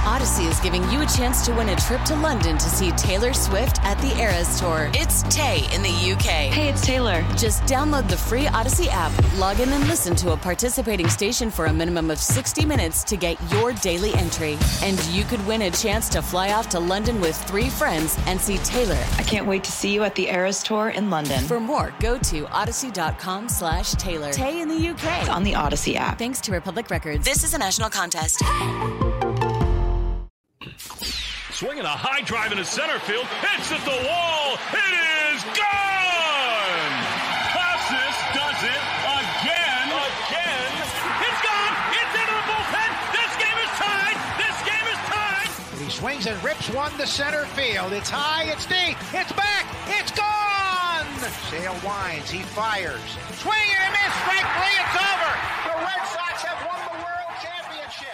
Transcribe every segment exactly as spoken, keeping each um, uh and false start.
Odyssey is giving you a chance to win a trip to London to see Taylor Swift at the Eras Tour. It's Tay in the U K. Hey, it's Taylor. Just download the free Odyssey app, log in and listen to a participating station for a minimum of sixty minutes to get your daily entry. And you could win a chance to fly off to London with three friends and see Taylor. I can't wait to see you at the Eras Tour in London. For more, go to odyssey.com slash Taylor. Tay in the U K. It's on the Odyssey app. Thanks to Republic Records. This is a national contest. Swinging a high drive into center field. Hits at the wall. It is gone! Casas does it again. Again. It's gone. It's into the bullpen. This game is tied. This game is tied. He swings and rips one to center field. It's high. It's deep. It's back. It's gone! Sale winds. He fires. Swing and a miss. Strike three. It's over. The Red Sox have won the World Championship.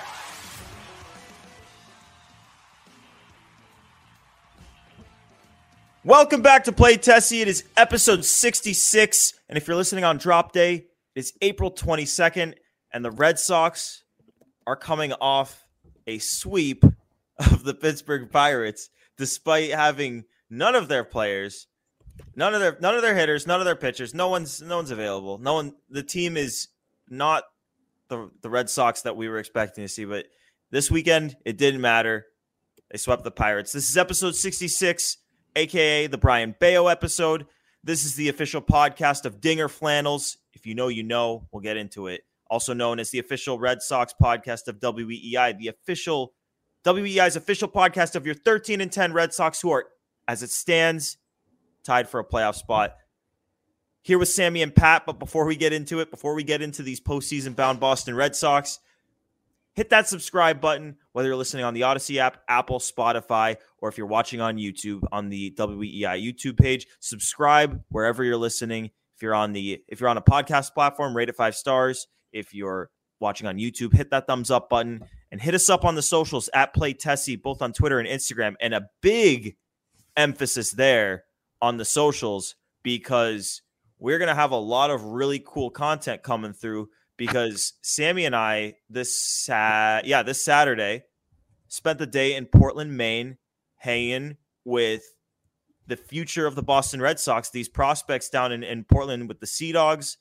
Welcome back to Play Tessie. It is episode sixty-six, and if you're listening on drop day, it's April twenty-second, and the Red Sox are coming off a sweep of the Pittsburgh Pirates, despite having none of their players, none of their none of their hitters, none of their pitchers. No one's no one's available. No one. The team is not the the Red Sox that we were expecting to see. But this weekend, it didn't matter. They swept the Pirates. This is episode sixty-six. A K A the Brian Bayo episode. This is the official podcast of Dinger Flannels. If you know, you know. We'll get into it. Also known as the official Red Sox podcast of W E E I, the official W E E I's official podcast of your thirteen and ten Red Sox, who are, as it stands, tied for a playoff spot. Here with Sammy and Pat, but before we get into it, before we get into these postseason bound Boston Red Sox, hit that subscribe button, whether you're listening on the Odyssey app, Apple, Spotify, or if you're watching on YouTube on the W E E I YouTube page. Subscribe wherever you're listening. If you're on the if you're on a podcast platform, rate it five stars. If you're watching on YouTube, hit that thumbs up button and hit us up on the socials at Play Tessie, both on Twitter and Instagram. And a big emphasis there on the socials because we're gonna have a lot of really cool content coming through. Because Sammy and I this sa- yeah this Saturday spent the day in Portland, Maine, hanging with the future of the Boston Red Sox, these prospects down in, in Portland with the Sea Dogs.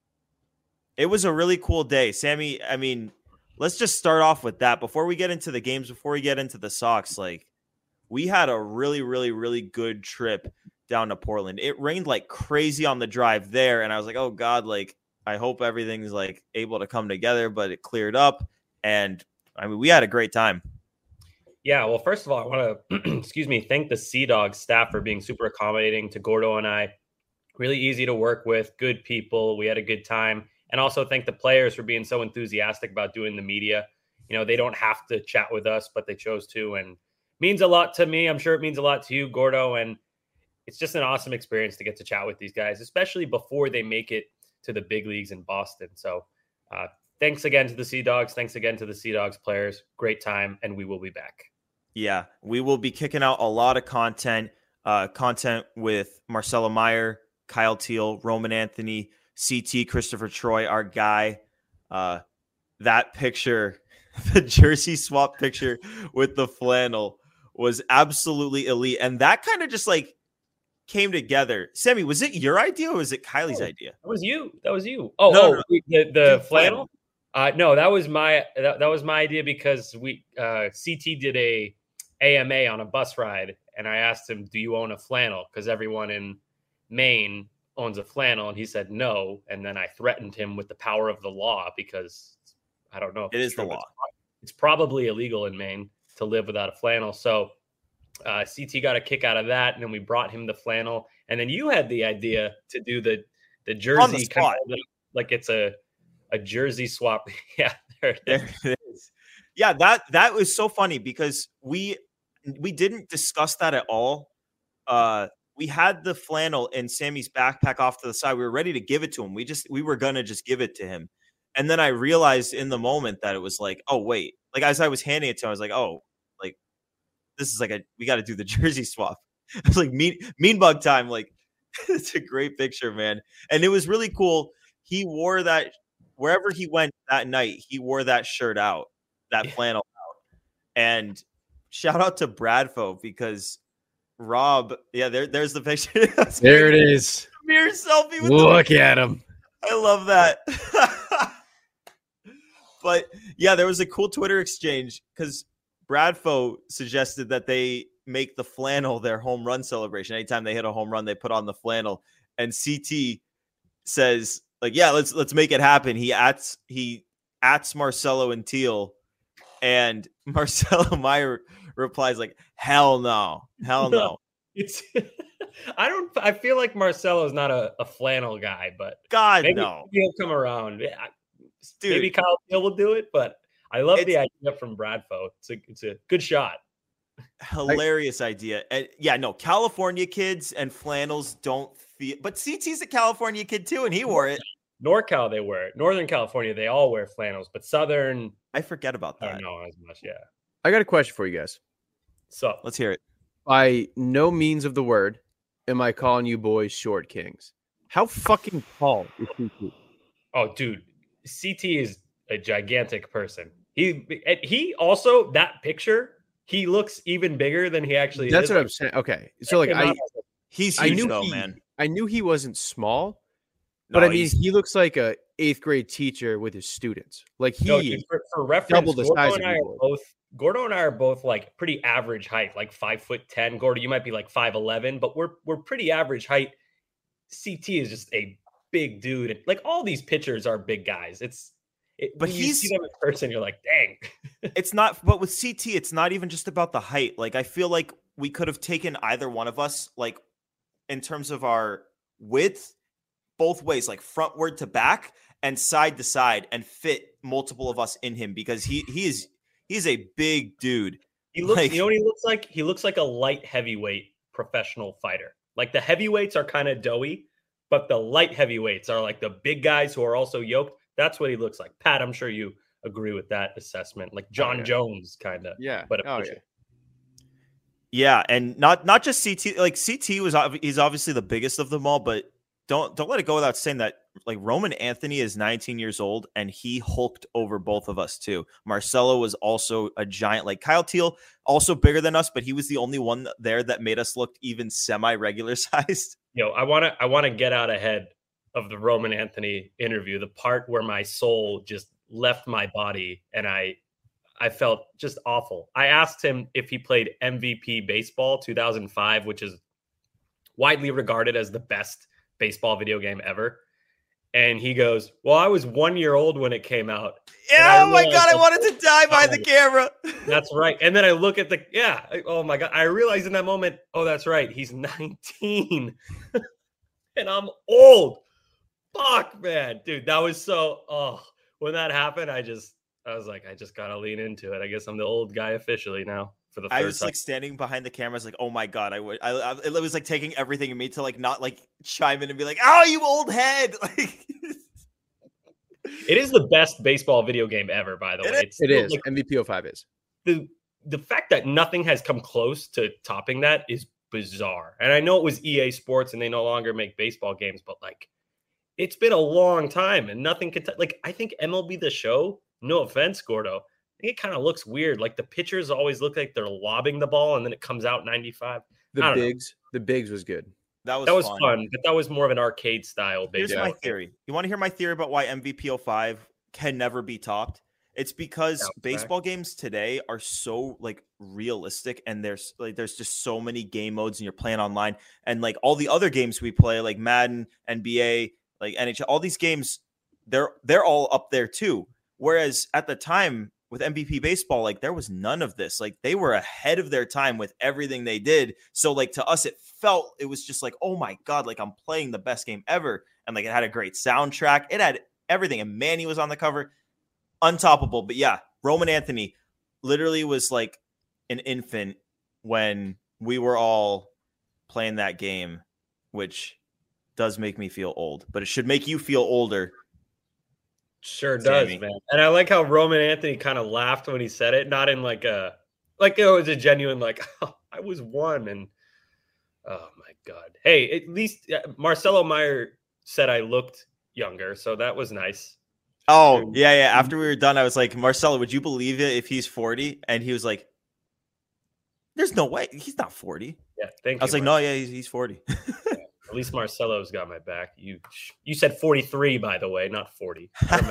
It was a really cool day. Sammy, I mean, let's just start off with that. Before we get into the games, before we get into the Sox, like, we had a really, really, really good trip down to Portland. It rained like crazy on the drive there, and I was like, oh, God, like, I hope everything's like able to come together, but it cleared up. And I mean, we had a great time. Yeah. Well, first of all, I want to, excuse me, thank the Sea Dogs staff for being super accommodating to Gordo and I. Really easy to work with, good people. We had a good time. And also thank the players for being so enthusiastic about doing the media. You know, they don't have to chat with us, but they chose to, and means a lot to me. I'm sure it means a lot to you, Gordo. And it's just an awesome experience to get to chat with these guys, especially before they make it to the big leagues in Boston. So uh, thanks again to the Sea Dogs. Thanks again to the Sea Dogs players. Great time. And we will be back. Yeah, we will be kicking out a lot of content, uh, content with Marcelo Meyer, Kyle Teal, Roman Anthony, C T, Christopher Troy, our guy. Uh, that picture, the jersey swap picture with the flannel was absolutely elite. And that kind of just like came together. Sammy, was it your idea or was it Kylie's oh, idea? That was you. That was you. Oh, no, oh no, no. the, the the flannel? Uh, no, that was my that, that was my idea because we uh, C T did a A M A on a bus ride, and I asked him, "Do you own a flannel?" Because everyone in Maine owns a flannel, and he said no. And then I threatened him with the power of the law because I don't know if it it's is true, the law. It's, it's probably illegal in Maine to live without a flannel. So uh, C T got a kick out of that, and then we brought him the flannel. And then you had the idea to do the the jersey on the spot. Kind of like it's a a jersey swap. Yeah, there it is. There it is. Yeah, that that was so funny because we we didn't discuss that at all. Uh, we had the flannel in Sammy's backpack off to the side. We were ready to give it to him. We just we were gonna just give it to him, and then I realized in the moment that it was like, oh wait, like as I was handing it to him, I was like, oh, like this is like a we got to do the jersey swap. I was like mean mean bug time. Like it's a great picture, man, and it was really cool. He wore that wherever he went that night. He wore that shirt out, that flannel out, And shout out to Bradfo because Rob, yeah, there, there's the picture. There it is. Mirror selfie. With Look the- at him. I love that. But yeah, there was a cool Twitter exchange because Bradfo suggested that they make the flannel their home run celebration. Anytime they hit a home run, they put on the flannel. And C T says, like, yeah, let's let's make it happen. He ats he ats Marcelo and Teal, and Marcelo Meyer replies like, hell no, hell no. no. It's I don't I feel like Marcelo's not a, a flannel guy, but God maybe, no. maybe he'll come around. Yeah, Dude, maybe Kyle Teal will do it, but I love it's, the idea from Bradfo. It's a it's a good shot. Hilarious I, idea. And yeah, no, California kids and flannels don't feel, but C T's a California kid too, and he wore it. NorCal, they wear it. Northern California, they all wear flannels, but Southern, I forget about that. I don't know as much. Yeah. I got a question for you guys. So let's hear it. By no means of the word am I calling you boys short kings. How fucking tall is C T? Oh, dude, C T is a gigantic person. He he also, that picture, he looks even bigger than he actually That's is. what like, I'm saying. Okay. So like I he's I huge knew though, he, man. I knew he wasn't small, but No, I mean he's- he looks like a eighth grade teacher with his students. Like he no, dude, for, for reference, double the Gordo size and of I you are boys. both Gordo and I are both like pretty average height, like five foot ten. Gordo, you might be like five eleven, but we're we're pretty average height. C T is just a big dude. Like all these pitchers are big guys. It's it, But when you he's- see them in person, you're like, dang. It's not, but with C T, it's not even just about the height. Like, I feel like we could have taken either one of us, like, in terms of our width, both ways, like frontward to back and side to side, and fit multiple of us in him because he he is he's a big dude. He looks, Like- you know what he looks like? He looks like a light heavyweight professional fighter. Like the heavyweights are kind of doughy, but the light heavyweights are like the big guys who are also yoked. That's what he looks like. Pat, I'm sure you agree with that assessment. Like John yeah. Jones, kind of. Yeah. But a Oh, pitcher. Yeah, and not not just C T. Like C T was ob- he's obviously the biggest of them all, but don't don't let it go without saying that like Roman Anthony is nineteen years old and he hulked over both of us too. Marcelo was also a giant. Like Kyle Teal, also bigger than us, but he was the only one there that made us look even semi regular sized. Yo, I want to I want to get out ahead of the Roman Anthony interview, the part where my soul just left my body and I I felt just awful. I asked him if he played M V P baseball two thousand five, which is widely regarded as the best baseball video game ever. And he goes, well, I was one year old when it came out. Yeah, oh my realized God, I that- wanted to die behind the camera. That's right. And then I look at the, yeah. I- Oh my God. I realized in that moment, oh, that's right. He's nineteen and I'm old. Fuck, man. Dude, that was so, oh, when that happened, I just, I was like, I just got to lean into it. I guess I'm the old guy officially now for the third I was time. like standing behind the camera. I was like, oh my God, I would, I, I, it was like taking everything in me to like not like chime in and be like, oh, you old head. Like, It is the best baseball video game ever, by the It way. is. It's It still, is. like, M V P oh five is. the the fact that nothing has come close to topping that is bizarre. And I know it was E A Sports and they no longer make baseball games, but like it's been a long time and nothing can t- like I think M L B The Show, no offense, Gordo, I think it kind of looks weird. Like the pitchers always look like they're lobbing the ball and then it comes out ninety-five. I The don't know. bigs. The bigs was good. that was That was fun. fun, but that was more of an arcade style Here's baseball. my theory. You want to hear my theory about why M V P oh five can never be topped? It's because Yeah, okay. baseball games today are so like realistic, and there's like there's just so many game modes, and you're playing online, and like all the other games we play, like Madden, N B A, like N H L, all these games, they're they're all up there too. Whereas at the time with M V P baseball, like there was none of this. Like they were ahead of their time with everything they did. So like to us, it felt it was just like, oh my God, like I'm playing the best game ever. And like it had a great soundtrack. It had everything. And Manny was on the cover. Untoppable. But yeah, Roman Anthony literally was like an infant when we were all playing that game, which does make me feel old, but it should make you feel older. Sure does, Sammy. man. And I like how Roman Anthony kind of laughed when he said it, not in like a like it was a genuine like oh, I was one and oh my God. Hey, at least uh, Marcelo Meyer said I looked younger, so that was nice. Oh, yeah, yeah. After we were done, I was like, Marcelo, would you believe it if he's forty? And he was like, there's no way. He's not forty. Yeah, thank you. I was like, Marcelo. no, yeah, he's, he's forty. Yeah, at least Marcelo's got my back. You you said forty-three, by the way, not forty.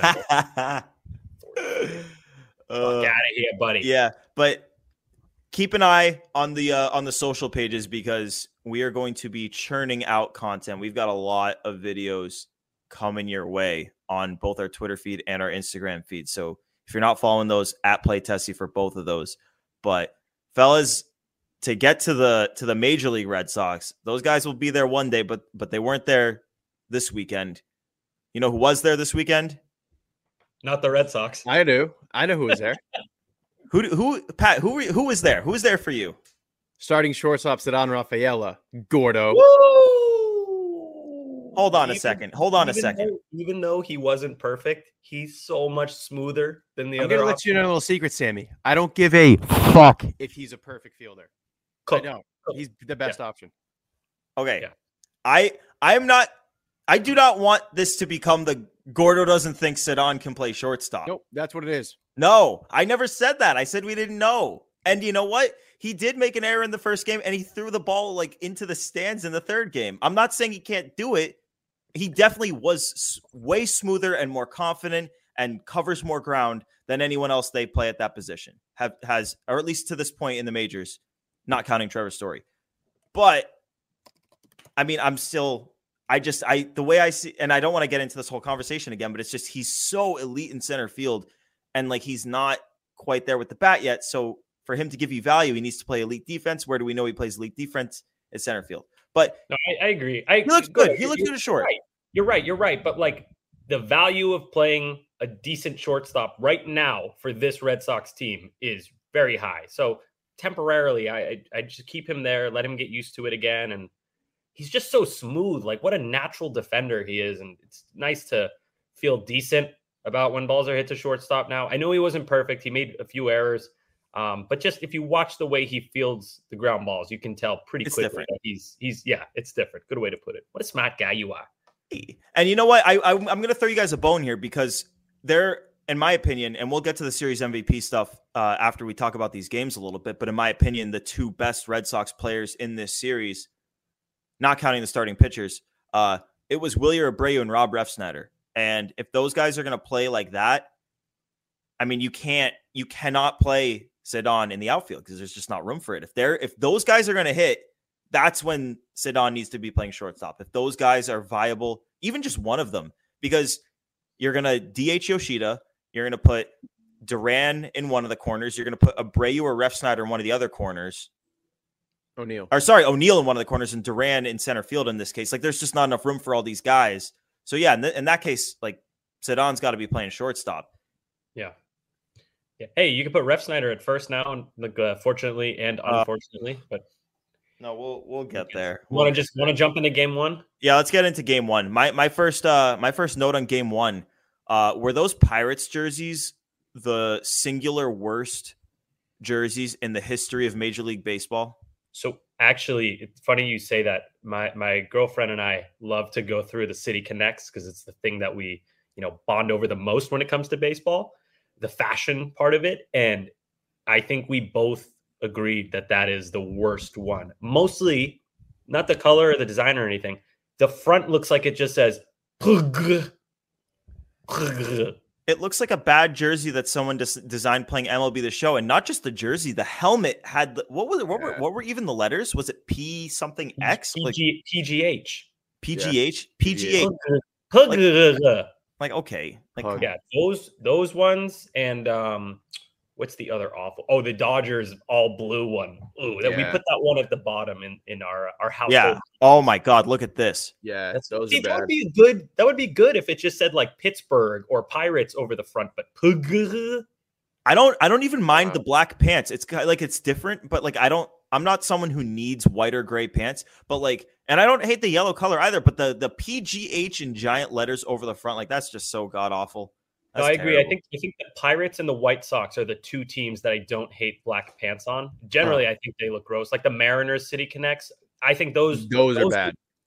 Uh, Fuck out of here, buddy. Yeah, but keep an eye on the uh, on the social pages because we are going to be churning out content. We've got a lot of videos coming your way on both our Twitter feed and our Instagram feed. So if you're not following those, at Play Tessie for both of those. But fellas, to get to the to the Major League Red Sox, those guys will be there one day, but but they weren't there this weekend. You know who was there this weekend? Not the Red Sox. I do. I know who was there. Who who Pat? Who were, who was there? Who was there for you? Starting shortstop Ceddanne Rafaela. Gordo. Woo! Hold on a Even- second. Hold on a even second. Though, even though he wasn't perfect, he's so much smoother than the I'm other. gonna let options. you know a little secret, Sammy. I don't give a fuck if he's a perfect fielder. Cook. I don't. He's the best option. Okay. Yeah. I I am not I do not want this to become the Gordo doesn't think Ceddanne can play shortstop. Nope, that's what it is. No, I never said that. I said we didn't know. And you know what? He did make an error in the first game and he threw the ball like into the stands in the third game. I'm not saying he can't do it. He definitely was s- way smoother and more confident and covers more ground than anyone else they play at that position. Have has or at least to this point in the majors, not counting Trevor Story. But I mean, I'm still I just I the way I see, and I don't want to get into this whole conversation again, but it's just he's so elite in center field, and like he's not quite there with the bat yet. So for him to give you value, he needs to play elite defense. Where do we know he plays elite defense? At center field. But No, I, I agree. I, he looks go- good. He looks you're- good as short. You're right. You're right. You're right. But like the value of playing a decent shortstop right now for this Red Sox team is very high. So temporarily, I I, I just keep him there, let him get used to it again, and he's just so smooth. Like what a natural defender he is, and it's nice to feel decent about when balls are hit to shortstop. Now I know he wasn't perfect. He made a few errors. Um, but just if you watch the way he fields the ground balls, you can tell pretty It's quickly different. that he's he's yeah, it's different. Good way to put it. What a smart guy you are. And you know what? I, I I'm going to throw you guys a bone here because they're, in my opinion, and we'll get to the series M V P stuff uh, after we talk about these games a little bit. But in my opinion, the two best Red Sox players in this series, not counting the starting pitchers, uh, it was Wilyer Abreu and Rob Refsnyder. And if those guys are going to play like that, I mean, you can't, you cannot play Ceddanne in the outfield because there's just not room for it. If they're, if those guys are going to hit, that's when Ceddanne needs to be playing shortstop. If those guys are viable, even just one of them, because you're going to D H Yoshida, you're going to put Duran in one of the corners, you're going to put Abreu or Refsnyder in one of the other corners. O'Neal. Or sorry, O'Neal in one of the corners and Duran in center field in this case. Like there's just not enough room for all these guys. So yeah, in, th- in that case, like Ceddanne's got to be playing shortstop. Yeah. Yeah. Hey, you can put Refsnyder at first now, and like uh, fortunately and Uh, unfortunately, but No, we'll we'll get there. want to just want to jump into game one? Yeah, let's get into game one. My my first uh my first note on game one, uh, were those Pirates jerseys the singular worst jerseys in the history of Major League Baseball? So actually, it's funny you say that. My my girlfriend and I love to go through the City Connects because it's the thing that we, you know, bond over the most when it comes to baseball, the fashion part of it. And I think we both agreed that that is the worst one. Mostly not the color or the design or anything. The front looks like it just says Pug. Pug. It looks like a bad jersey that someone des- designed playing M L B The Show, and not just the jersey. The helmet had the, what was it? What were Yeah. what were even the letters? Was it P something X? Like PG, P G H. P G H? P G H? Pug. Like okay, like Pug. Yeah, those those ones, and um, what's the other awful? Oh, the Dodgers all blue one. Ooh, that we Yeah. put that one at the bottom in in our our household. yeah. Oh my God, look at this. Yeah, That's, those see, are that bad. would be good. That would be good if it just said like Pittsburgh or Pirates over the front, but Pug. I don't I don't even mind Wow. the black pants. It's kind of like it's different, but like I don't I'm not someone who needs white or gray pants, but like and I don't hate the yellow color either, but the the P G H in giant letters over the front, like that's just so god awful. No, That's I agree. I terrible. think I think the Pirates and the White Sox are the two teams that I don't hate black pants on. Generally, I think they look gross. Like the Mariners City Connects. I think those Those are bad.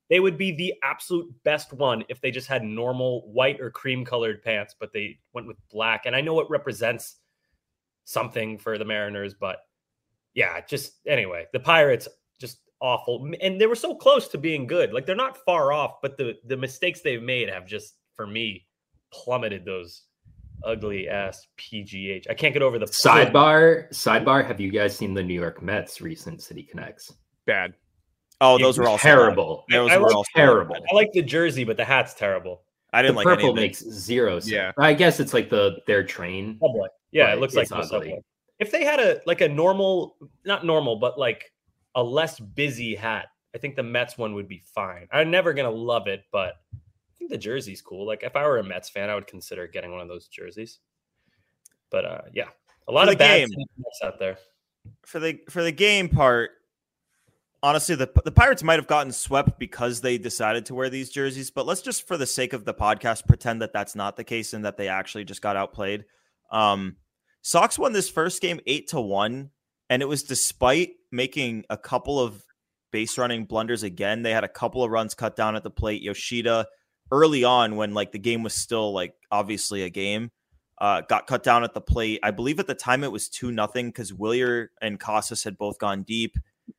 They would be the absolute best one if they just had normal white or cream colored pants, but they went with black. And I know it represents something for the Mariners, but yeah, just anyway, the Pirates just awful. And they were so close to being good. Like they're not far off, but the, the mistakes they've made have just, for me, plummeted those ugly ass P G H. I can't get over the sidebar. Sidebar. Have you guys seen the New York Mets recent City Connects? Bad. Oh, those were all terrible. Those I were like, all terrible. I like the jersey, but the hat's terrible. I didn't the like purple any of it. makes zero sense. Yeah. I guess it's like the their train. Subway. Yeah, but it looks like it's the ugly. Subway. If they had a like a normal, not normal, but like a less busy hat, I think the Mets one would be fine. I'm never gonna love it, but I think the jersey's cool. Like if I were a Mets fan, I would consider getting one of those jerseys. But uh, yeah, a lot For of the bad game. Mets out there. For the for the game part, honestly, the the Pirates might have gotten swept because they decided to wear these jerseys. But let's just, for the sake of the podcast, pretend that that's not the case and that they actually just got outplayed. Um, Sox won this first game eight to one, and it was despite making a couple of base running blunders again. They had a couple of runs cut down at the plate. Yoshida, early on, when like the game was still like obviously a game, uh, got cut down at the plate. I believe at the time it was two nothing because Willier and Casas had both gone deep,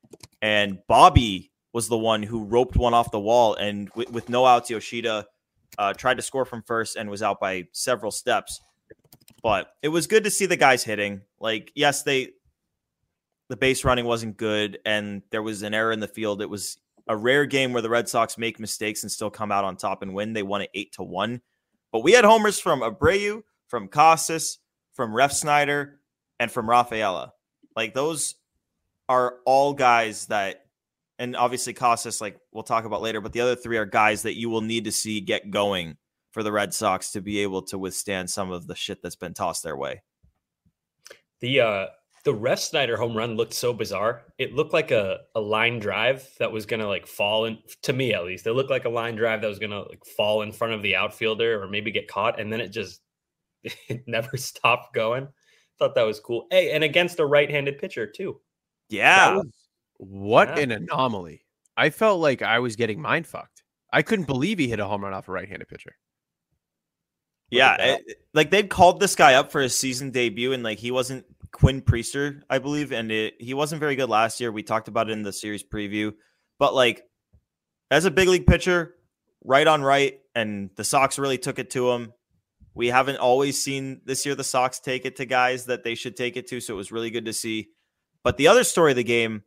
and Bobby was the one who roped one off the wall, and with, with no outs, Yoshida uh, tried to score from first and was out by several steps. But it was good to see the guys hitting. Like, yes, they the base running wasn't good, and there was an error in the field. It was a rare game where the Red Sox make mistakes and still come out on top and win. They won it eight to one. But we had homers from Abreu, from Casas, from Ref Snyder, and from Rafaela. Like, those are all guys that, and obviously Casas, like we'll talk about later, but the other three are guys that you will need to see get going for the Red Sox to be able to withstand some of the shit that's been tossed their way. The uh, the Ref Snyder home run looked so bizarre. It looked like a, a line drive that was gonna like fall in, to me at least. It looked like a line drive that was gonna like fall in front of the outfielder or maybe get caught, and then it just it never stopped going. Thought that was cool. Hey, and against a right-handed pitcher too. Yeah. Was, what Yeah. an anomaly. I felt like I was getting mind fucked. I couldn't believe he hit a home run off a right-handed pitcher. Yeah, at that. it- like they'd called this guy up for his season debut, and like he wasn't Quinn Priester, I believe, and it, he wasn't very good last year. We talked about it in the series preview, but like as a big league pitcher, right on right, and the Sox really took it to him. We haven't always seen this year the Sox take it to guys that they should take it to, so it was really good to see. But the other story of the game,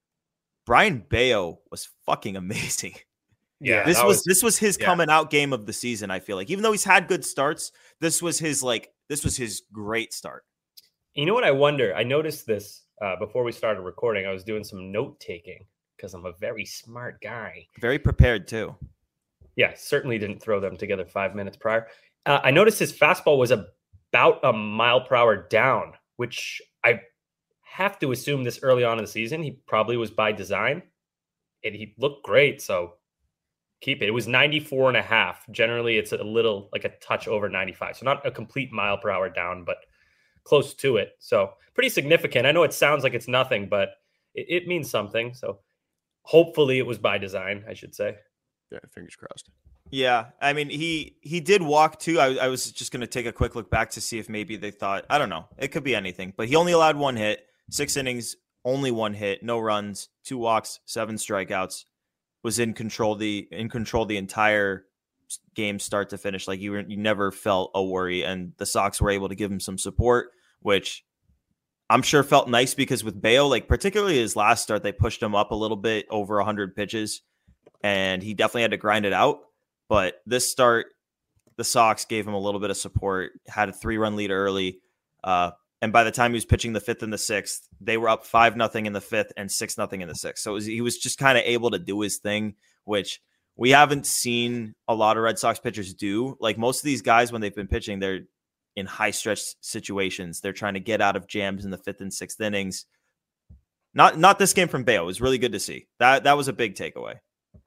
Brian Bayo was fucking amazing. Yeah, this that was, was- this was his yeah. coming out game of the season. I feel like, even though he's had good starts, this was his like this was his great start. You know what I wonder? I noticed this uh, before we started recording. I was doing some note taking because I'm a very smart guy. Very prepared too. Yeah, certainly didn't throw them together five minutes prior. Uh, I noticed his fastball was about a mile per hour down, which I have to assume this early on in the season, he probably was by design, and he looked great. So keep it. It was ninety-four and a half. Generally, it's a little like a touch over ninety-five. So not a complete mile per hour down, but close to it. So pretty significant. I know it sounds like it's nothing, but it, it means something. So hopefully it was by design, I should say. Yeah, fingers crossed. Yeah, I mean he he did walk too. I, I was just going to take a quick look back to see if maybe they thought, I don't know, it could be anything. But he only allowed one hit, six innings, only one hit, no runs, two walks, seven strikeouts. Was in control the in control the entire game start to finish. Like you were, you never felt a worry, and the Sox were able to give him some support, which I'm sure felt nice because with Bayo, like particularly his last start, they pushed him up a little bit over one hundred pitches, and he definitely had to grind it out. But this start, the Sox gave him a little bit of support, had a three-run lead early, uh, and by the time he was pitching the fifth and the sixth, they were up five nothing in the fifth and six nothing in the sixth. So it was, he was just kind of able to do his thing, which we haven't seen a lot of Red Sox pitchers do. Like most of these guys, when they've been pitching, they're in high stretch situations. They're trying to get out of jams in the fifth and sixth innings. Not not this game from Bayo. It was really good to see. That that was a big takeaway.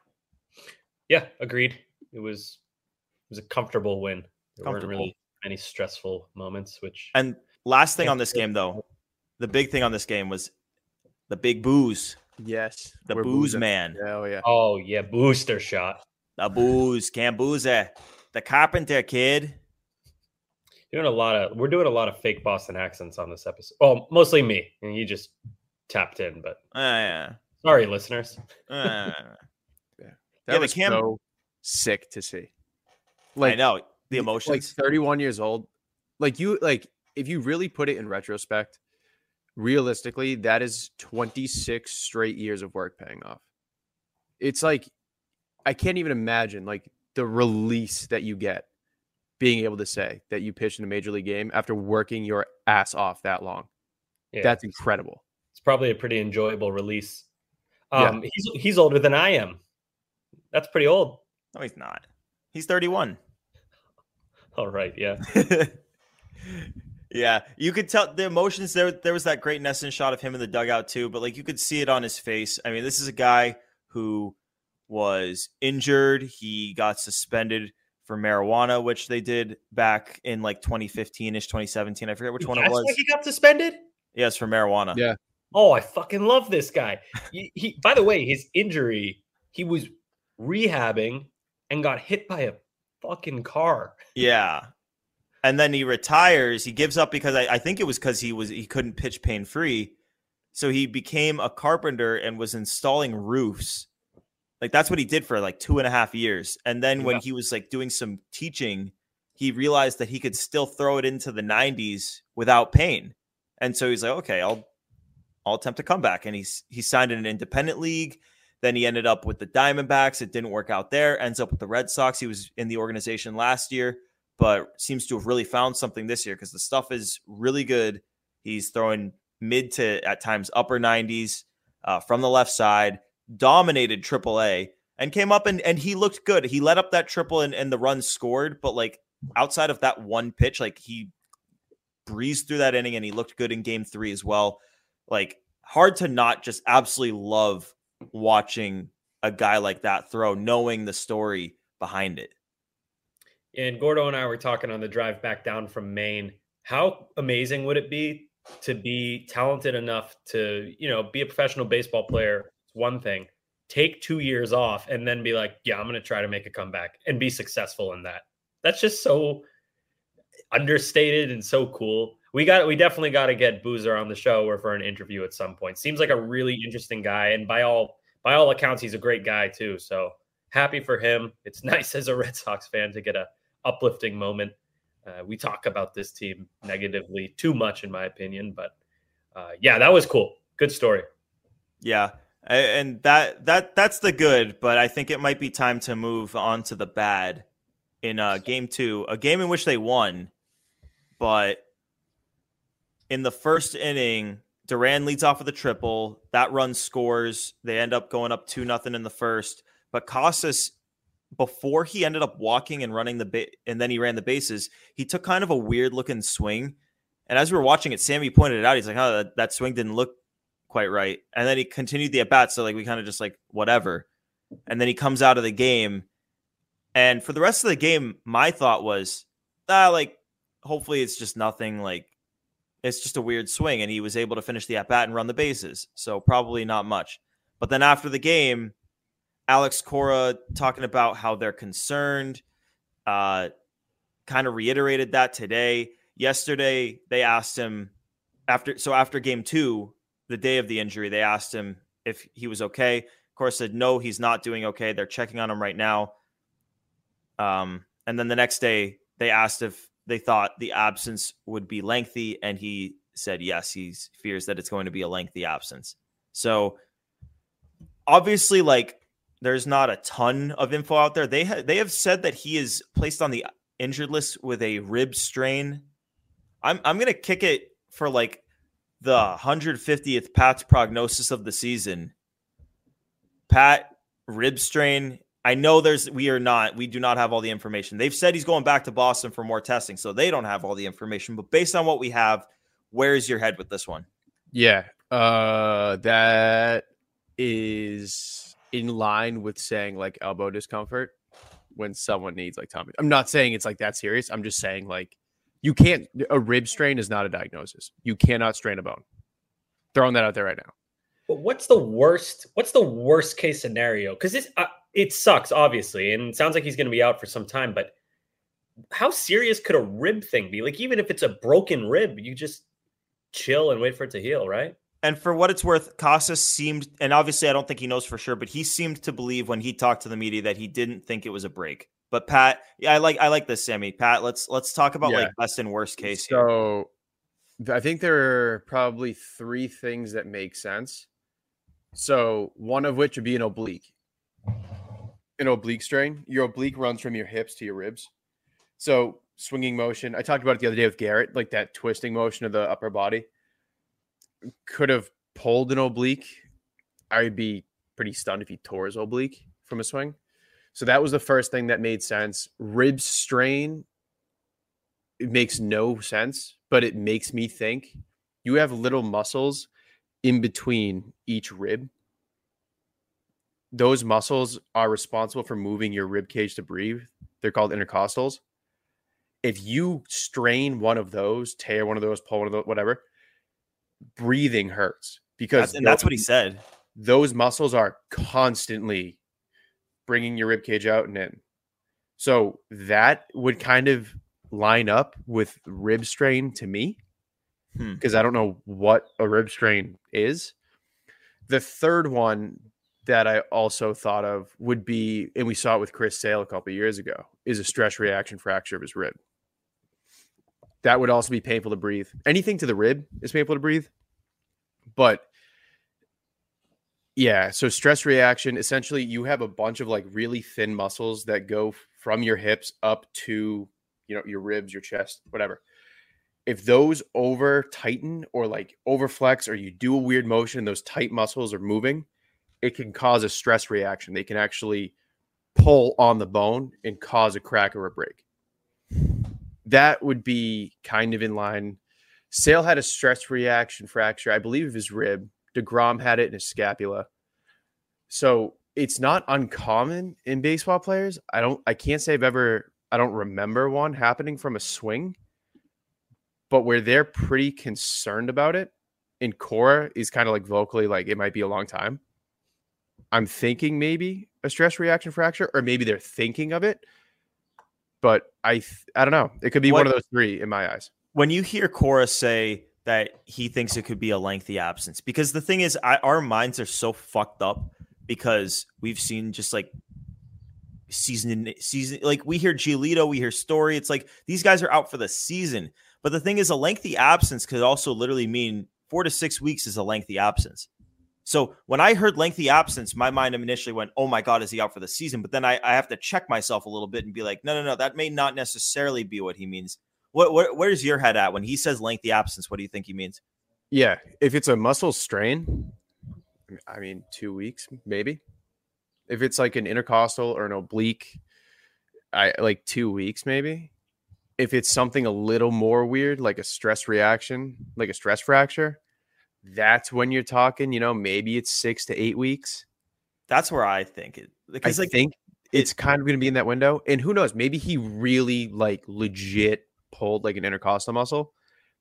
Yeah, agreed. It was it was a comfortable win. There weren't Comfortable. really any stressful moments, which And last thing on this game, though, the big thing on this game was the big boos Yes. The we're booze boozing. man. Oh, yeah. Oh, yeah. Booster shot. The booze. Can't booze it. The carpenter kid. Doing a lot of, we're doing a lot of fake Boston accents on this episode. Well, mostly me. And you just tapped in, but Uh, yeah. sorry, listeners. Uh, That Yeah, the was cam- so sick to see. I know. The emotions. Like thirty-one years old. Like you, like if you really put it in retrospect, realistically, that is twenty-six straight years of work paying off. It's like, I can't even imagine like the release that you get being able to say that you pitched in a major league game after working your ass off that long. Yeah. That's incredible. It's probably a pretty enjoyable release. Yeah. Um, he's he's older than I am. That's pretty old. No, he's not. He's thirty-one. All right, yeah. Yeah, you could tell the emotions there. There was that great Nesson shot of him in the dugout too, but like you could see it on his face. I mean, this is a guy who was injured. He got suspended for marijuana, which they did back in like twenty fifteen ish, twenty seventeen. I forget which one That's it was. why he got suspended? Yes, for marijuana. Yeah. Oh, I fucking love this guy. he, he, by the way, his injury, he was rehabbing and got hit by a fucking car. Yeah. And then he retires. He gives up because I, I think it was because he was he couldn't pitch pain free. So he became a carpenter and was installing roofs. Like that's what he did for like two and a half years. And then when Yeah. he was like doing some teaching, he realized that he could still throw it into the nineties without pain. And so he's like, okay, I'll I'll attempt a comeback. And he's he signed in an independent league. Then he ended up with the Diamondbacks. It didn't work out there. Ends up with the Red Sox. He was in the organization last year, but seems to have really found something this year because the stuff is really good. He's throwing mid to at times upper nineties uh, from the left side, dominated triple A, and came up and, and he looked good. He let up that triple and, and the runs scored, but like outside of that one pitch, like he breezed through that inning and he looked good in game three as well. Like hard to not just absolutely love watching a guy like that throw, knowing the story behind it. And Gordo and I were talking on the drive back down from Maine. How amazing would it be to be talented enough to, you know, be a professional baseball player? It's one thing. Take two years off and then be like, yeah, I'm going to try to make a comeback and be successful in that. That's just so understated and so cool. We got, we definitely got to get Boozer on the show or for an interview at some point. Seems like a really interesting guy. And by all, by all accounts, he's a great guy too. So happy for him. It's nice as a Red Sox fan to get a uplifting moment. Uh, we talk about this team negatively too much, in my opinion, but uh, yeah, that was cool. Good story. Yeah. And that, that, that's the good, but I think it might be time to move on to the bad in uh, game two, a game in which they won, but in the first inning, Duran leads off with a triple. That run scores. They end up going up two nothing in the first. But Casas, before he ended up walking and running the ba- and then he ran the bases, he took kind of a weird looking swing. And as we were watching it, Sammy pointed it out. He's like, "Oh, that, that swing didn't look quite right." And then he continued the at bat. So like we kind of just like whatever. And then he comes out of the game. And for the rest of the game, my thought was, ah, like hopefully it's just nothing like. It's just a weird swing, and he was able to finish the at-bat and run the bases, so probably not much. But then after the game, Alex Cora talking about how they're concerned, uh, kind of reiterated that today. Yesterday, they asked him, after so after game two, the day of the injury, they asked him if he was okay. Cora said, no, he's not doing okay. They're checking on him right now. Um, and then the next day, they asked if they thought the absence would be lengthy, and he said yes, he fears that it's going to be a lengthy absence. So obviously, like, there's not a ton of info out there. They ha- they have said that he is placed on the injured list with a rib strain. I'm I'm gonna kick it for like the one hundred fiftieth Pat's prognosis of the season. Pat, rib strain. I know there's we are not we do not have all the information. They've said he's going back to Boston for more testing, so they don't have all the information. But based on what we have, where's your head with this one? Yeah, uh, that is in line with saying like elbow discomfort when someone needs like Tommy. I'm not saying it's like that serious. I'm just saying like you can't. A rib strain is not a diagnosis. You cannot strain a bone. Throwing that out there right now. But what's the worst? What's the worst case scenario? Because this uh, it sucks, obviously, and it sounds like he's going to be out for some time. But how serious could a rib thing be? Like, even if it's a broken rib, you just chill and wait for it to heal, right? And for what it's worth, Casas seemed, and obviously I don't think he knows for sure, but he seemed to believe when he talked to the media that he didn't think it was a break. But Pat, yeah, I like I like this, Sammy. Pat, let's let's talk about Yeah. like best and worst case. So here. I think there are probably three things that make sense. So one of which would be an oblique. An oblique strain. Your oblique runs from your hips to your ribs. So swinging motion. I talked about it the other day with Garrett, like that twisting motion of the upper body. Could have pulled an oblique. I would be pretty stunned if he tore his oblique from a swing. So that was the first thing that made sense. Rib strain, it makes no sense, but it makes me think you have little muscles in between each rib. Those muscles are responsible for moving your rib cage to breathe. They're called intercostals. If you strain one of those, tear one of those, pull one of those, whatever, breathing hurts because That's, and that's what he said. Those muscles are constantly bringing your rib cage out and in. So that would kind of line up with rib strain to me because hmm. I don't know what a rib strain is. The third one that I also thought of would be, and we saw it with Chris Sale a couple of years ago, is a stress reaction fracture of his rib. That would also be painful to breathe. Anything to the rib is painful to breathe. But yeah, so stress reaction, essentially you have a bunch of like really thin muscles that go from your hips up to, you know, your ribs, your chest, whatever. If those over tighten or like over flex, or you do a weird motion, those tight muscles are moving, it can cause a stress reaction. They can actually pull on the bone and cause a crack or a break. That would be kind of in line. Sale had a stress reaction fracture, I believe, of his rib. DeGrom had it in his scapula. So it's not uncommon in baseball players. I don't, I can't say I've ever, I don't remember one happening from a swing, but where they're pretty concerned about it. And Cora is kind of like vocally, like it might be a long time. I'm thinking maybe a stress reaction fracture, or maybe they're thinking of it, but I, th- I don't know. It could be what, one of those three in my eyes. When you hear Cora say that he thinks it could be a lengthy absence, because the thing is, I, our minds are so fucked up because we've seen just like season season, like we hear Giolito, we hear Story. It's like these guys are out for the season. But the thing is, a lengthy absence could also literally mean four to six weeks is a lengthy absence. So when I heard lengthy absence, my mind initially went, oh my God, is he out for the season? But then I, I have to check myself a little bit and be like, no, no, no, that may not necessarily be what he means. What, what where's your head at when he says lengthy absence? What do you think he means? Yeah, if it's a muscle strain, I mean, two weeks, maybe. If it's like an intercostal or an oblique, I like two weeks, maybe. If it's something a little more weird, like a stress reaction, like a stress fracture, that's when you're talking, you know, maybe it's six to eight weeks. That's where I think it. Because I like, think it's it, kind of going to be in that window. And who knows, maybe he really like legit pulled like an intercostal muscle.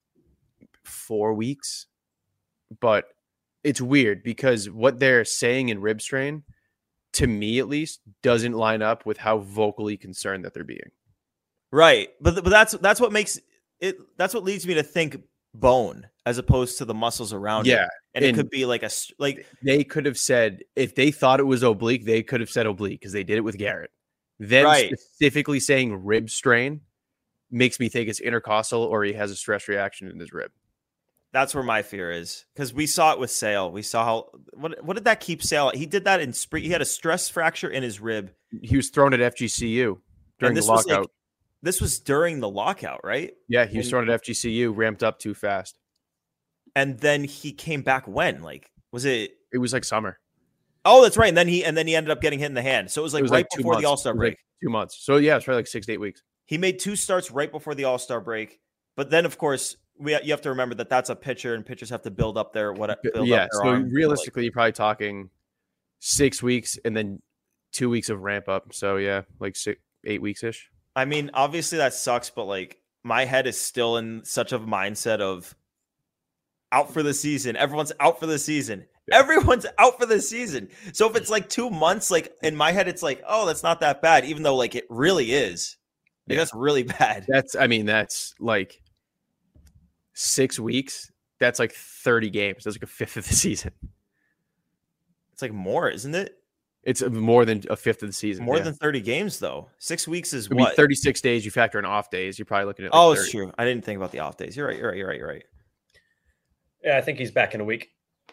Four weeks. But it's weird because what they're saying in rib strain, to me at least, doesn't line up with how vocally concerned that they're being. Right. But but that's that's what makes it, that's what leads me to think bone as opposed to the muscles around yeah. it. And, and it could be like a, like they could have said, if they thought it was oblique, they could have said oblique because they did it with Garrett. Then right. specifically saying rib strain makes me think it's intercostal or he has a stress reaction in his rib. That's where my fear is, because we saw it with Sale. We saw how what what did that keep Sale? He did that in spring. He had a stress fracture in his rib. He was thrown at F G C U during the lockout. Like, this was during the lockout, right? Yeah, he was and, thrown at F G C U, ramped up too fast. And then he came back when? Like, was it? It was like summer. Oh, that's right. And then he and then he ended up getting hit in the hand. So it was like it was right like before months. the All-Star break. Like two months. So yeah, it's probably like six to eight weeks. He made two starts right before the All-Star break. But then, of course, we you have to remember that that's a pitcher, and pitchers have to build up their what. Build yeah. Up their so arm. realistically, like, you're probably talking six weeks and then two weeks of ramp up. So yeah, like six, eight weeks ish. I mean, obviously that sucks, but like my head is still in such a mindset of out for the season. Everyone's out for the season. Everyone's out for the season. So if it's like two months, like in my head, it's like, oh, that's not that bad, even though like it really is. Like, Yeah. That's really bad. That's, I mean, that's like six weeks. That's like thirty games. That's like a fifth of the season. It's like more, isn't it? It's more than a fifth of the season. More yeah. than thirty games, though. Six weeks is It'd be what? thirty-six days. You factor in off days. You're probably looking at like Oh, thirty. it's true. I didn't think about the off days. You're right. You're right. You're right. You're right. Yeah, I think he's back in a week.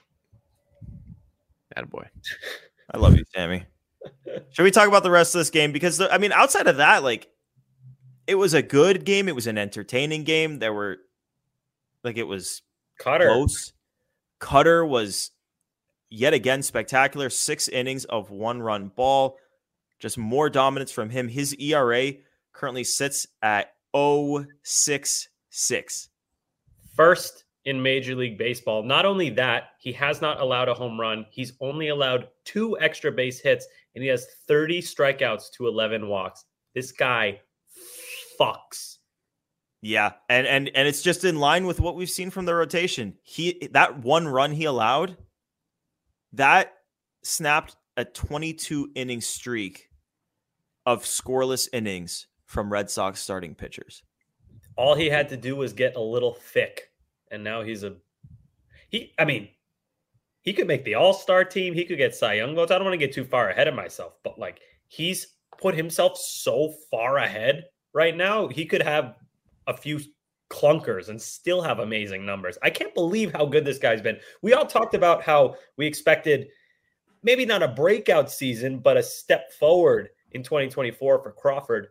Attaboy. I love you, Sammy. Should we talk about the rest of this game? Because, the, I mean, outside of that, like, it was a good game. It was an entertaining game. There were, like, it was Cutter. close. Cutter was yet again spectacular. Six innings of one-run ball. Just more dominance from him. His E R A currently sits at oh point six six. First in Major League Baseball. Not only that, he has not allowed a home run. He's only allowed two extra base hits, and he has thirty strikeouts to eleven walks. This guy fucks. Yeah, and and and it's just in line with what we've seen from the rotation. He that one run he allowed, that snapped a twenty-two inning streak of scoreless innings from Red Sox starting pitchers. All he had to do was get a little thick, and now he's a he. I mean, he could make the All-Star team. He could get Cy Young votes. I don't want to get too far ahead of myself, but like he's put himself so far ahead right now. He could have a few clunkers and still have amazing numbers. I can't believe how good this guy's been. We all talked about how we expected maybe not a breakout season, but a step forward in twenty twenty-four for Crawford.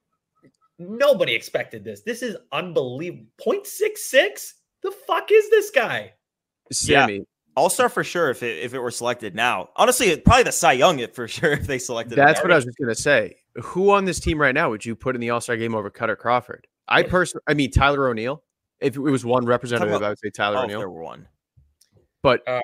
Nobody expected this. This is unbelievable. point six six? The fuck is this guy? Sammy. Yeah. All-Star for sure if it, if it were selected now. Honestly, probably the Cy Young for sure if they selected That's it. what I was just going to say. Who on this team right now would you put in the All-Star game over Cutter Crawford? I personally, I mean, Tyler O'Neill. If it was one representative, about- I would say Tyler Oh, if O'Neill. there were one. But Uh,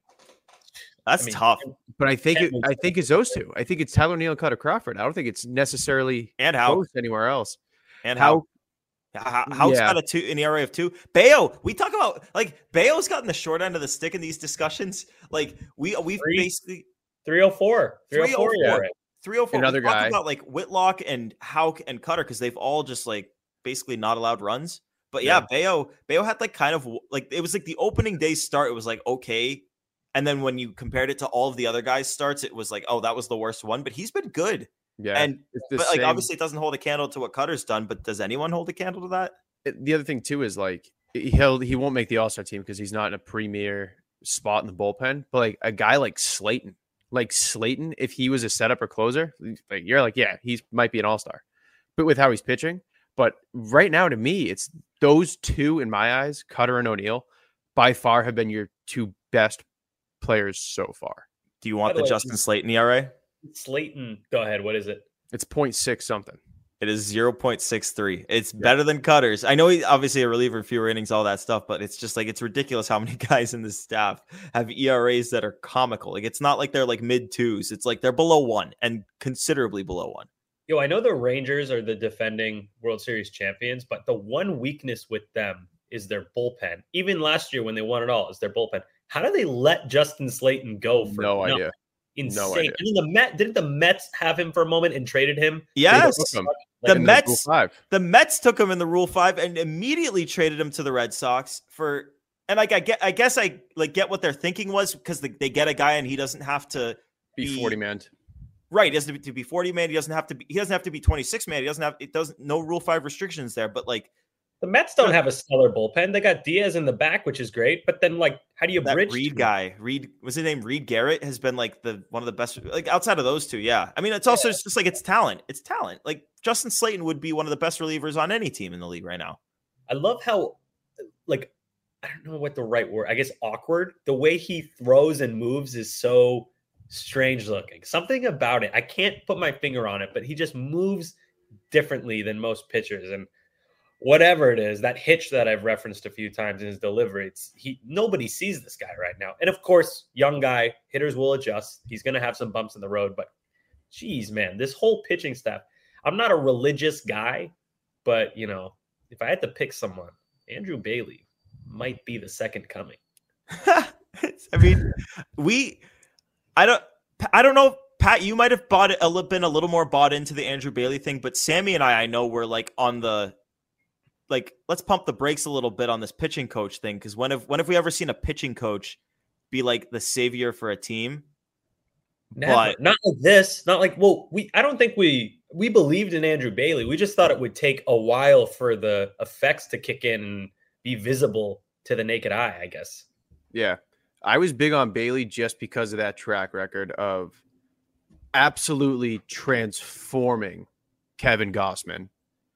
That's I mean, tough. but I think it, I think it's those two. I think it's Tyler O'Neill and Cutter Crawford. I don't think it's necessarily And how? close anywhere else. And How how? How How's yeah. got a two an E R A of two? Bayo, we talk about like Bayo's gotten the short end of the stick in these discussions. Like we we've Three. basically three oh four. three oh four, three oh four. yeah. three oh four. Another we talk guy. about like Whitlock and Houck and Cutter because they've all just like basically not allowed runs. But yeah, Bayo Bayo had like kind of like it was like the opening day start. It was like okay, and then when you compared it to all of the other guys' starts, it was like oh that was the worst one. But he's been good. Yeah. And it's the but like same- obviously it doesn't hold a candle to what Cutter's done. But does anyone hold a candle to that? it- the other thing too is like he'll he won't make the All-Star team because he's not in a premier spot in the bullpen. But like a guy like Slayton, like Slayton, if he was a setup or closer, like you're like, yeah, he might be an All-Star. But with how he's pitching, but right now to me, it's those two in my eyes, Cutter and O'Neill, by far have been your two best players so far. Do you want By the the way, Justin Slayton E R A? Slayton, go ahead. What is it? It's point six something. It is zero point six three. It's better than Cutter's. I know he's obviously a reliever, fewer innings, all that stuff, but it's just like it's ridiculous how many guys in this staff have E R As that are comical. Like it's not like they're like mid twos. It's like they're below one and considerably below one. Yo, I know the Rangers are the defending World Series champions, but the one weakness with them is their bullpen. Even last year when they won it all, is their bullpen. How do they let Justin Slayton go for No no- idea. Insane. No idea. And then the Met didn't the Mets have him for a moment and traded him? Yes. They took him The in Mets- Rule five. The Mets took him in the Rule Five and immediately traded him to the Red Sox for. And like I get, I guess I like get what their thinking was because they, they get a guy and he doesn't have to Be be- forty man. right. He doesn't have to be forty man. He doesn't have to be. He doesn't have to be twenty-six man. He doesn't have. It doesn't. No Rule Five restrictions there. But like The Mets don't have a stellar bullpen. They got Diaz in the back, which is great. But then, like, how do you that bridge? Reed to- guy, Reed was his name. Reed Garrett has been like the one of the best. Like outside of those two, yeah. I mean, it's also just like it's talent. It's talent. Like Justin Slayton would be one of the best relievers on any team in the league right now. I love how, like, I don't know what the right word. I guess awkward. The way he throws and moves is so strange looking. Something about it. I can't put my finger on it, but he just moves differently than most pitchers. And whatever it is, that hitch that I've referenced a few times in his delivery, it's he nobody sees this guy right now. And of course, young guy, hitters will adjust. He's gonna have some bumps in the road, but geez, man, this whole pitching staff. I'm not a religious guy, but you know, if I had to pick someone, Andrew Bailey might be the second coming. I mean, we, I don't, I don't know, Pat, you might have bought it, a little, been a little more bought into the Andrew Bailey thing, but Sammy and I, I know we're like on the, like, let's pump the brakes a little bit on this pitching coach thing. Cause when have, when have we ever seen a pitching coach be like the savior for a team? Never. But, not like this. Not like, well, we, I don't think we, we believed in Andrew Bailey. We just thought it would take a while for the effects to kick in and be visible to the naked eye, I guess. Yeah. I was big on Bailey just because of that track record of absolutely transforming Kevin Gausman,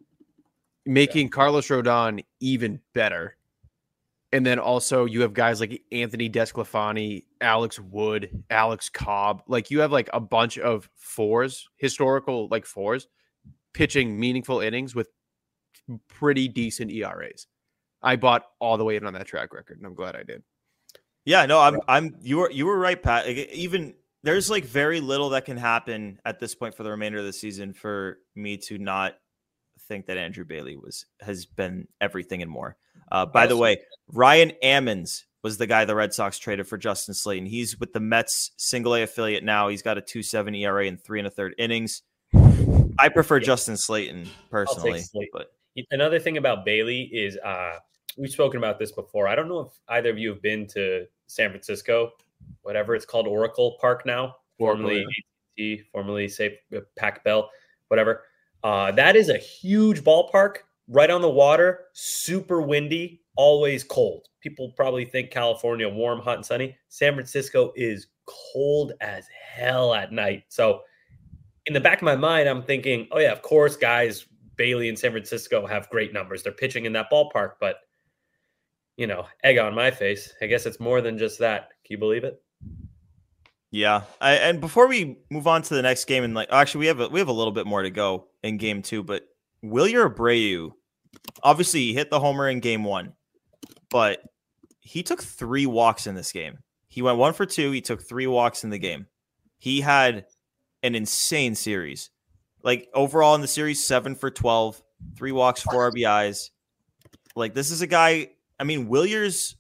making yeah. Carlos Rodon even better. And then also you have guys like Anthony Desclafani, Alex Wood, Alex Cobb. Like you have like a bunch of fours, historical like fours, pitching meaningful innings with pretty decent E R As. I bought all the way in on that track record, and I'm glad I did. Yeah, no, I'm, I'm, you were, you were right, Pat. Even there's like very little that can happen at this point for the remainder of the season for me to not think that Andrew Bailey was, has been everything and more. Uh, by the way, Ryan Ammons was the guy the Red Sox traded for Justin Slayton. He's with the Mets single A affiliate now. He's got a two point seven E R A in three and a third innings. I prefer yeah. Justin Slayton personally. Slayton. But another thing about Bailey is, uh, we've spoken about this before. I don't know if either of you have been to San Francisco, whatever it's called, Oracle Park now, formerly A T and T, formerly say Pac Bell, whatever. Uh, that is a huge ballpark right on the water, super windy, always cold. People probably think California warm, hot, and sunny. San Francisco is cold as hell at night. So in the back of my mind, I'm thinking, oh yeah, of course, guys, Bailey and San Francisco have great numbers. They're pitching in that ballpark, but you know, egg on my face. I guess it's more than just that. Can you believe it? Yeah. I, and before we move on to the next game, and like, actually, we have a, we have a little bit more to go in game two. But Wilyer Abreu, obviously, he hit the homer in game one, but he took three walks in this game. He went one for two. He took three walks in the game. He had an insane series. Like overall in the series, seven for twelve, three walks, four R B Is. Like this is a guy. I mean, Wilyer's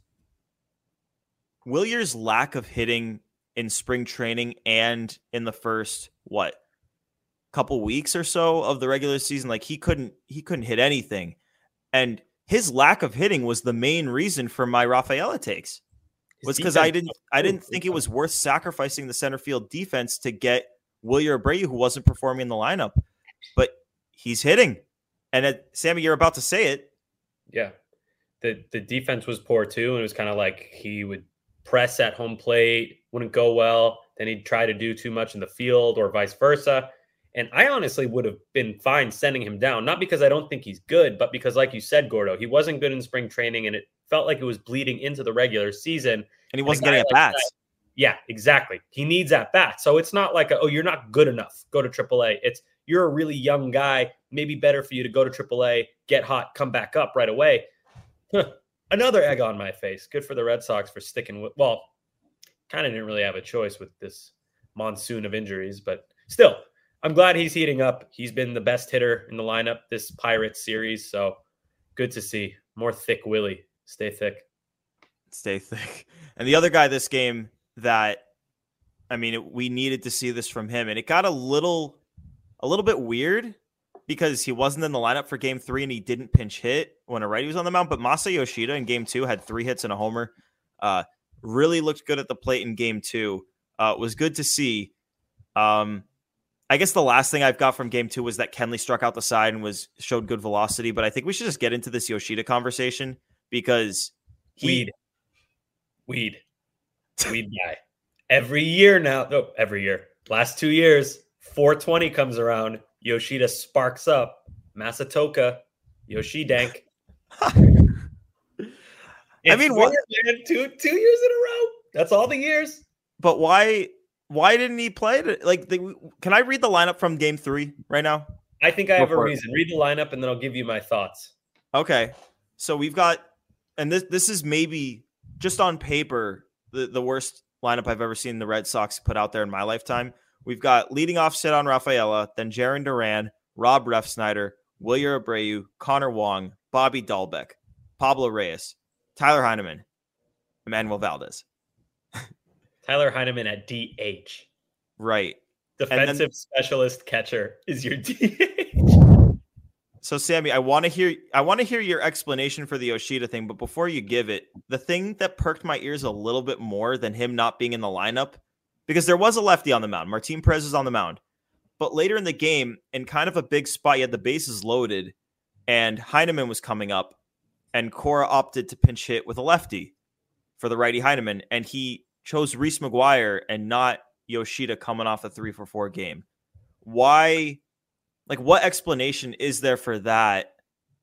Wilyer's lack of hitting in spring training and in the first what couple weeks or so of the regular season, like he couldn't he couldn't hit anything, and his lack of hitting was the main reason for my Rafaela takes. Was because I didn't I didn't think it was worth sacrificing the center field defense to get Wilyer Abreu, who wasn't performing in the lineup, but he's hitting. And at, Sammy, you're about to say it. Yeah. The the defense was poor too, and it was kind of like he would press at home plate, wouldn't go well. Then he'd try to do too much in the field or vice versa. And I honestly would have been fine sending him down, not because I don't think he's good, but because, like you said, Gordo, he wasn't good in spring training, and it felt like it was bleeding into the regular season. And he wasn't getting at bats. That, yeah, exactly. He needs at bats. So it's not like, a, oh, you're not good enough. Go to triple A. It's you're a really young guy. Maybe better for you to go to triple A, get hot, come back up right away. Another egg on my face. Good for the Red Sox for sticking with, well, kind of didn't really have a choice with this monsoon of injuries, but still, I'm glad he's heating up. He's been the best hitter in the lineup this Pirates series, so good to see. More thick Willie. Stay thick. Stay thick. And the other guy this game that, I mean, it, we needed to see this from him, and it got a little, a little bit weird because he wasn't in the lineup for game three and he didn't pinch hit when a righty was on the mound. But Masa Yoshida in game two had three hits and a homer. Uh, really looked good at the plate in game two. Uh, it was good to see. Um, I guess the last thing I've got from game two was that Kenley struck out the side and was showed good velocity. But I think we should just get into this Yoshida conversation because he... Weed. Weed. Weed guy. Every year now. No, every year. Last two years, four twenty comes around. Yoshida sparks up. Masatoka. Yoshidank. I mean, what? Man, two two years in a row. That's all the years. But why? Why didn't he play it? Like, the, can I read the lineup from game three right now? I think I have a reason. Read the lineup, and then I'll give you my thoughts. Okay, so we've got, and this this is maybe just on paper the the worst lineup I've ever seen the Red Sox put out there in my lifetime. We've got leading off Ceddanne Rafaela, then Jarren Duran, Rob Refsnyder, Wilyer Abreu, Connor Wong, Bobby Dahlbeck, Pablo Reyes, Tyler Heineman, Emmanuel Valdez. Tyler Heineman at D H. Right. Defensive then, specialist catcher is your D H. So Sammy, I want to hear I want to hear your explanation for the Yoshida thing, but before you give it, the thing that perked my ears a little bit more than him not being in the lineup, because there was a lefty on the mound. Martin Perez is on the mound. But later in the game, in kind of a big spot, you had the bases loaded, and Heineman was coming up, and Cora opted to pinch hit with a lefty for the righty Heineman, and he chose Reese McGuire and not Yoshida coming off a three for four game. Why? Like, what explanation is there for that?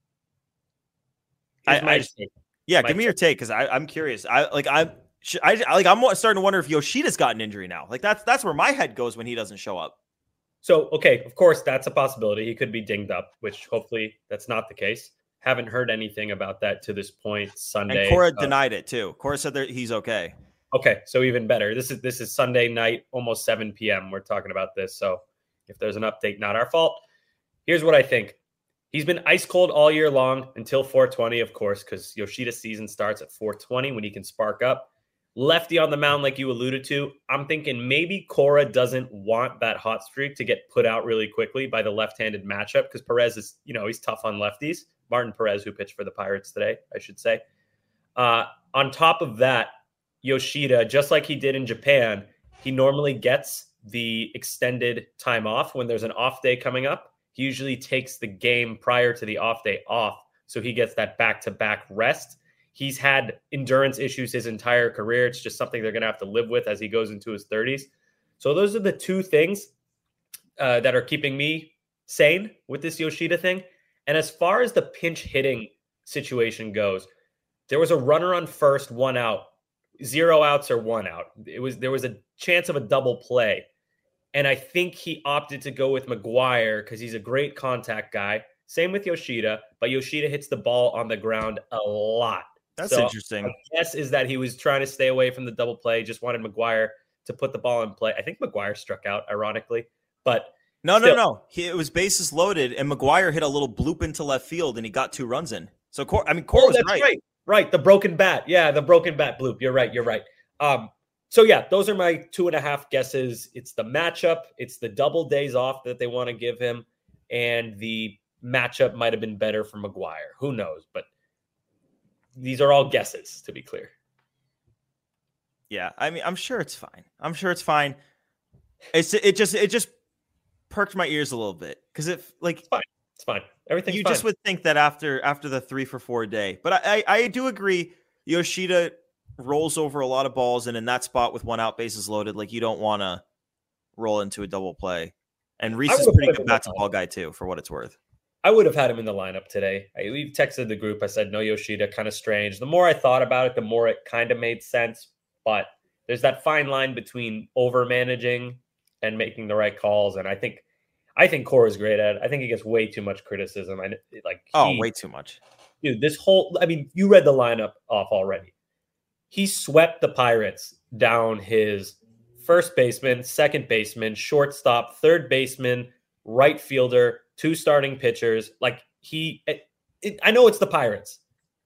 I, I just, yeah, my give me take. your take because I'm curious. I like I'm I like I'm starting to wonder if Yoshida's got an injury now. Like that's that's where my head goes when he doesn't show up. So okay, of course that's a possibility. He could be dinged up, which hopefully that's not the case. Haven't heard anything about that to this point. Sunday, and Cora uh, denied it too. Cora said that he's okay. Okay, so even better. This is this is Sunday night, almost seven p.m. We're talking about this. So if there's an update, not our fault. Here's what I think. He's been ice cold all year long until four twenty, of course, because Yoshida's season starts at four twenty when he can spark up. Lefty on the mound, like you alluded to. I'm thinking maybe Cora doesn't want that hot streak to get put out really quickly by the left-handed matchup because Perez is, you know, he's tough on lefties. Martin Perez, who pitched for the Pirates today, I should say. Uh, on top of that, Yoshida, just like he did in Japan, he normally gets the extended time off when there's an off day coming up. He usually takes the game prior to the off day off, so he gets that back-to-back rest. He's had endurance issues his entire career. It's just something they're going to have to live with as he goes into his thirties. So those are the two things uh, that are keeping me sane with this Yoshida thing. And as far as the pinch hitting situation goes, there was a runner on first, one out, zero outs or one out. It was there was a chance of a double play. And I think he opted to go with McGuire because he's a great contact guy. Same with Yoshida, but Yoshida hits the ball on the ground a lot. That's so interesting. My guess is that he was trying to stay away from the double play, just wanted McGuire to put the ball in play. I think McGuire struck out, ironically. But no, still. no, no. He, it was bases loaded, and McGuire hit a little bloop into left field, and he got two runs in. So, Cor- I mean, Cora oh, was that's right. right. Right, the broken bat. Yeah, the broken bat bloop. You're right, you're right. Um, so, yeah, those are my two and a half guesses. It's the matchup. It's the double days off that they want to give him. And the matchup might have been better for McGuire. Who knows? But these are all guesses, to be clear. Yeah, I mean, I'm sure it's fine. I'm sure it's fine. It's it just it just perked my ears a little bit because if like it's fine, it's fine. Everything's you fine. just would think that after after the three for four day, but I, I I do agree. Yoshida rolls over a lot of balls, and in that spot with one out, bases loaded, like you don't want to roll into a double play. And Reese is pretty good bat to ball guy too, for what it's worth. I would have had him in the lineup today. I we texted the group. I said, no Yoshida, kind of strange. The more I thought about it, the more it kind of made sense. But there's that fine line between over managing and making the right calls. And I think, I think Cora's great at it. I think he gets way too much criticism. I like, he, oh, way too much, dude. This whole, I mean, you read the lineup off already. He swept the Pirates down his first baseman, second baseman, shortstop, third baseman, right fielder, two starting pitchers. Like he, it, it, I know it's the Pirates,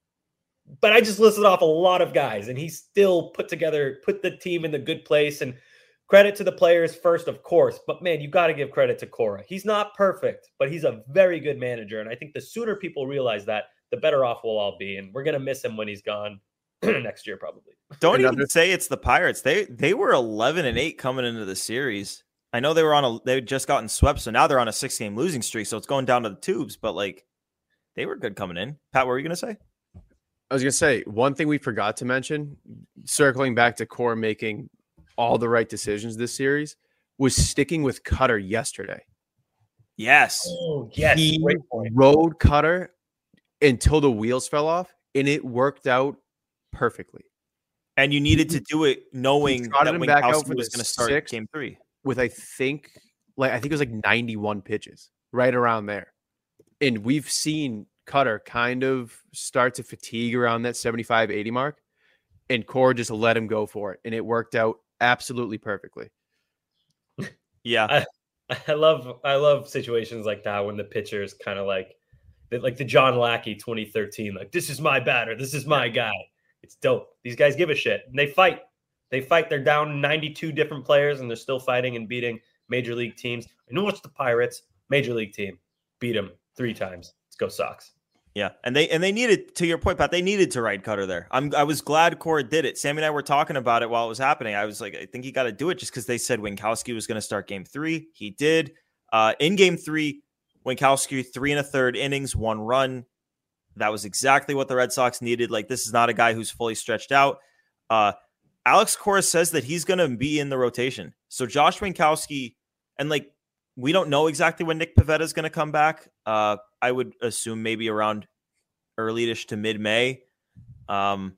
but I just listed off a lot of guys, and he still put together, put the team in the good place. And credit to the players first, of course. But man, you got to give credit to Cora. He's not perfect, but he's a very good manager. And I think the sooner people realize that, the better off we'll all be. And we're gonna miss him when he's gone next year, probably. Don't Another- even say it's the Pirates. They they were eleven and eight coming into the series. I know they were on a they just gotten swept, so now they're on a six game losing streak. So it's going down to the tubes. But like, they were good coming in. Pat, what were you gonna say? I was gonna say one thing we forgot to mention, circling back to Cora making all the right decisions this series, was sticking with Cutter yesterday. Yes, oh, yes, he great point. Rode Cutter until the wheels fell off, and it worked out perfectly. And you needed to do it knowing that Winkowski was going to start sixth game three with, I think, like I think it was like ninety-one pitches, right around there. And we've seen Cutter kind of start to fatigue around that seventy-five, eighty mark, and Cora just let him go for it, and it worked out absolutely perfectly. Yeah, I, I love I love situations like that when the pitcher is kind of like like the John Lackey twenty thirteen, like this is my batter, this is my guy. It's dope. These guys give a shit, and they fight. They fight. They're down ninety-two different players, and they're still fighting and beating major league teams. I know it's the Pirates, major league team. Beat them three times. Let's go Sox. Yeah, and they and they needed, to your point, Pat, they needed to ride Cutter there. I'm I was glad Cora did it. Sammy and I were talking about it while it was happening. I was like, I think he got to do it just because they said Winkowski was going to start game three. He did. Uh, in game three, Winkowski, three and a third innings, one run. That was exactly what the Red Sox needed. Like, this is not a guy who's fully stretched out. Uh, Alex Cora says that he's going to be in the rotation. So Josh Winkowski, and like, we don't know exactly when Nick Pivetta is going to come back. Uh, I would assume maybe around early-ish to mid-May. Um,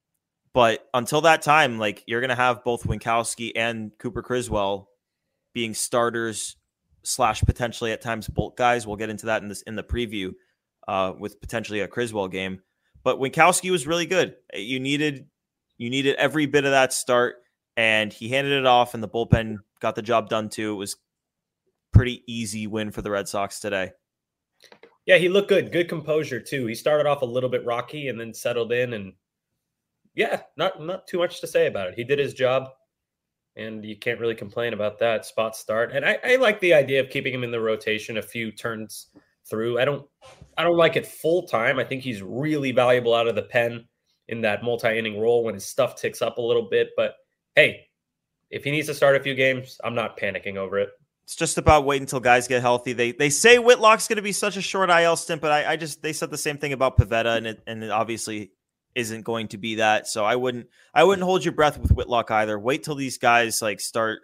but until that time, like, you're going to have both Winkowski and Cooper Criswell being starters slash potentially at times bulk guys. We'll get into that in this in the preview uh, with potentially a Criswell game. But Winkowski was really good. You needed you needed every bit of that start, and he handed it off, and the bullpen got the job done too. It was pretty easy win for the Red Sox today. Yeah, he looked good. Good composure, too. He started off a little bit rocky and then settled in. And, yeah, not not too much to say about it. He did his job, and you can't really complain about that spot start. And I, I like the idea of keeping him in the rotation a few turns through. I don't I don't like it full time. I think he's really valuable out of the pen in that multi-inning role when his stuff ticks up a little bit. But, hey, if he needs to start a few games, I'm not panicking over it. It's just about waiting until guys get healthy. They they say Whitlock's going to be such a short I L stint, but I, I just they said the same thing about Pivetta, and it and it obviously isn't going to be that. So I wouldn't I wouldn't hold your breath with Whitlock either. Wait till these guys like start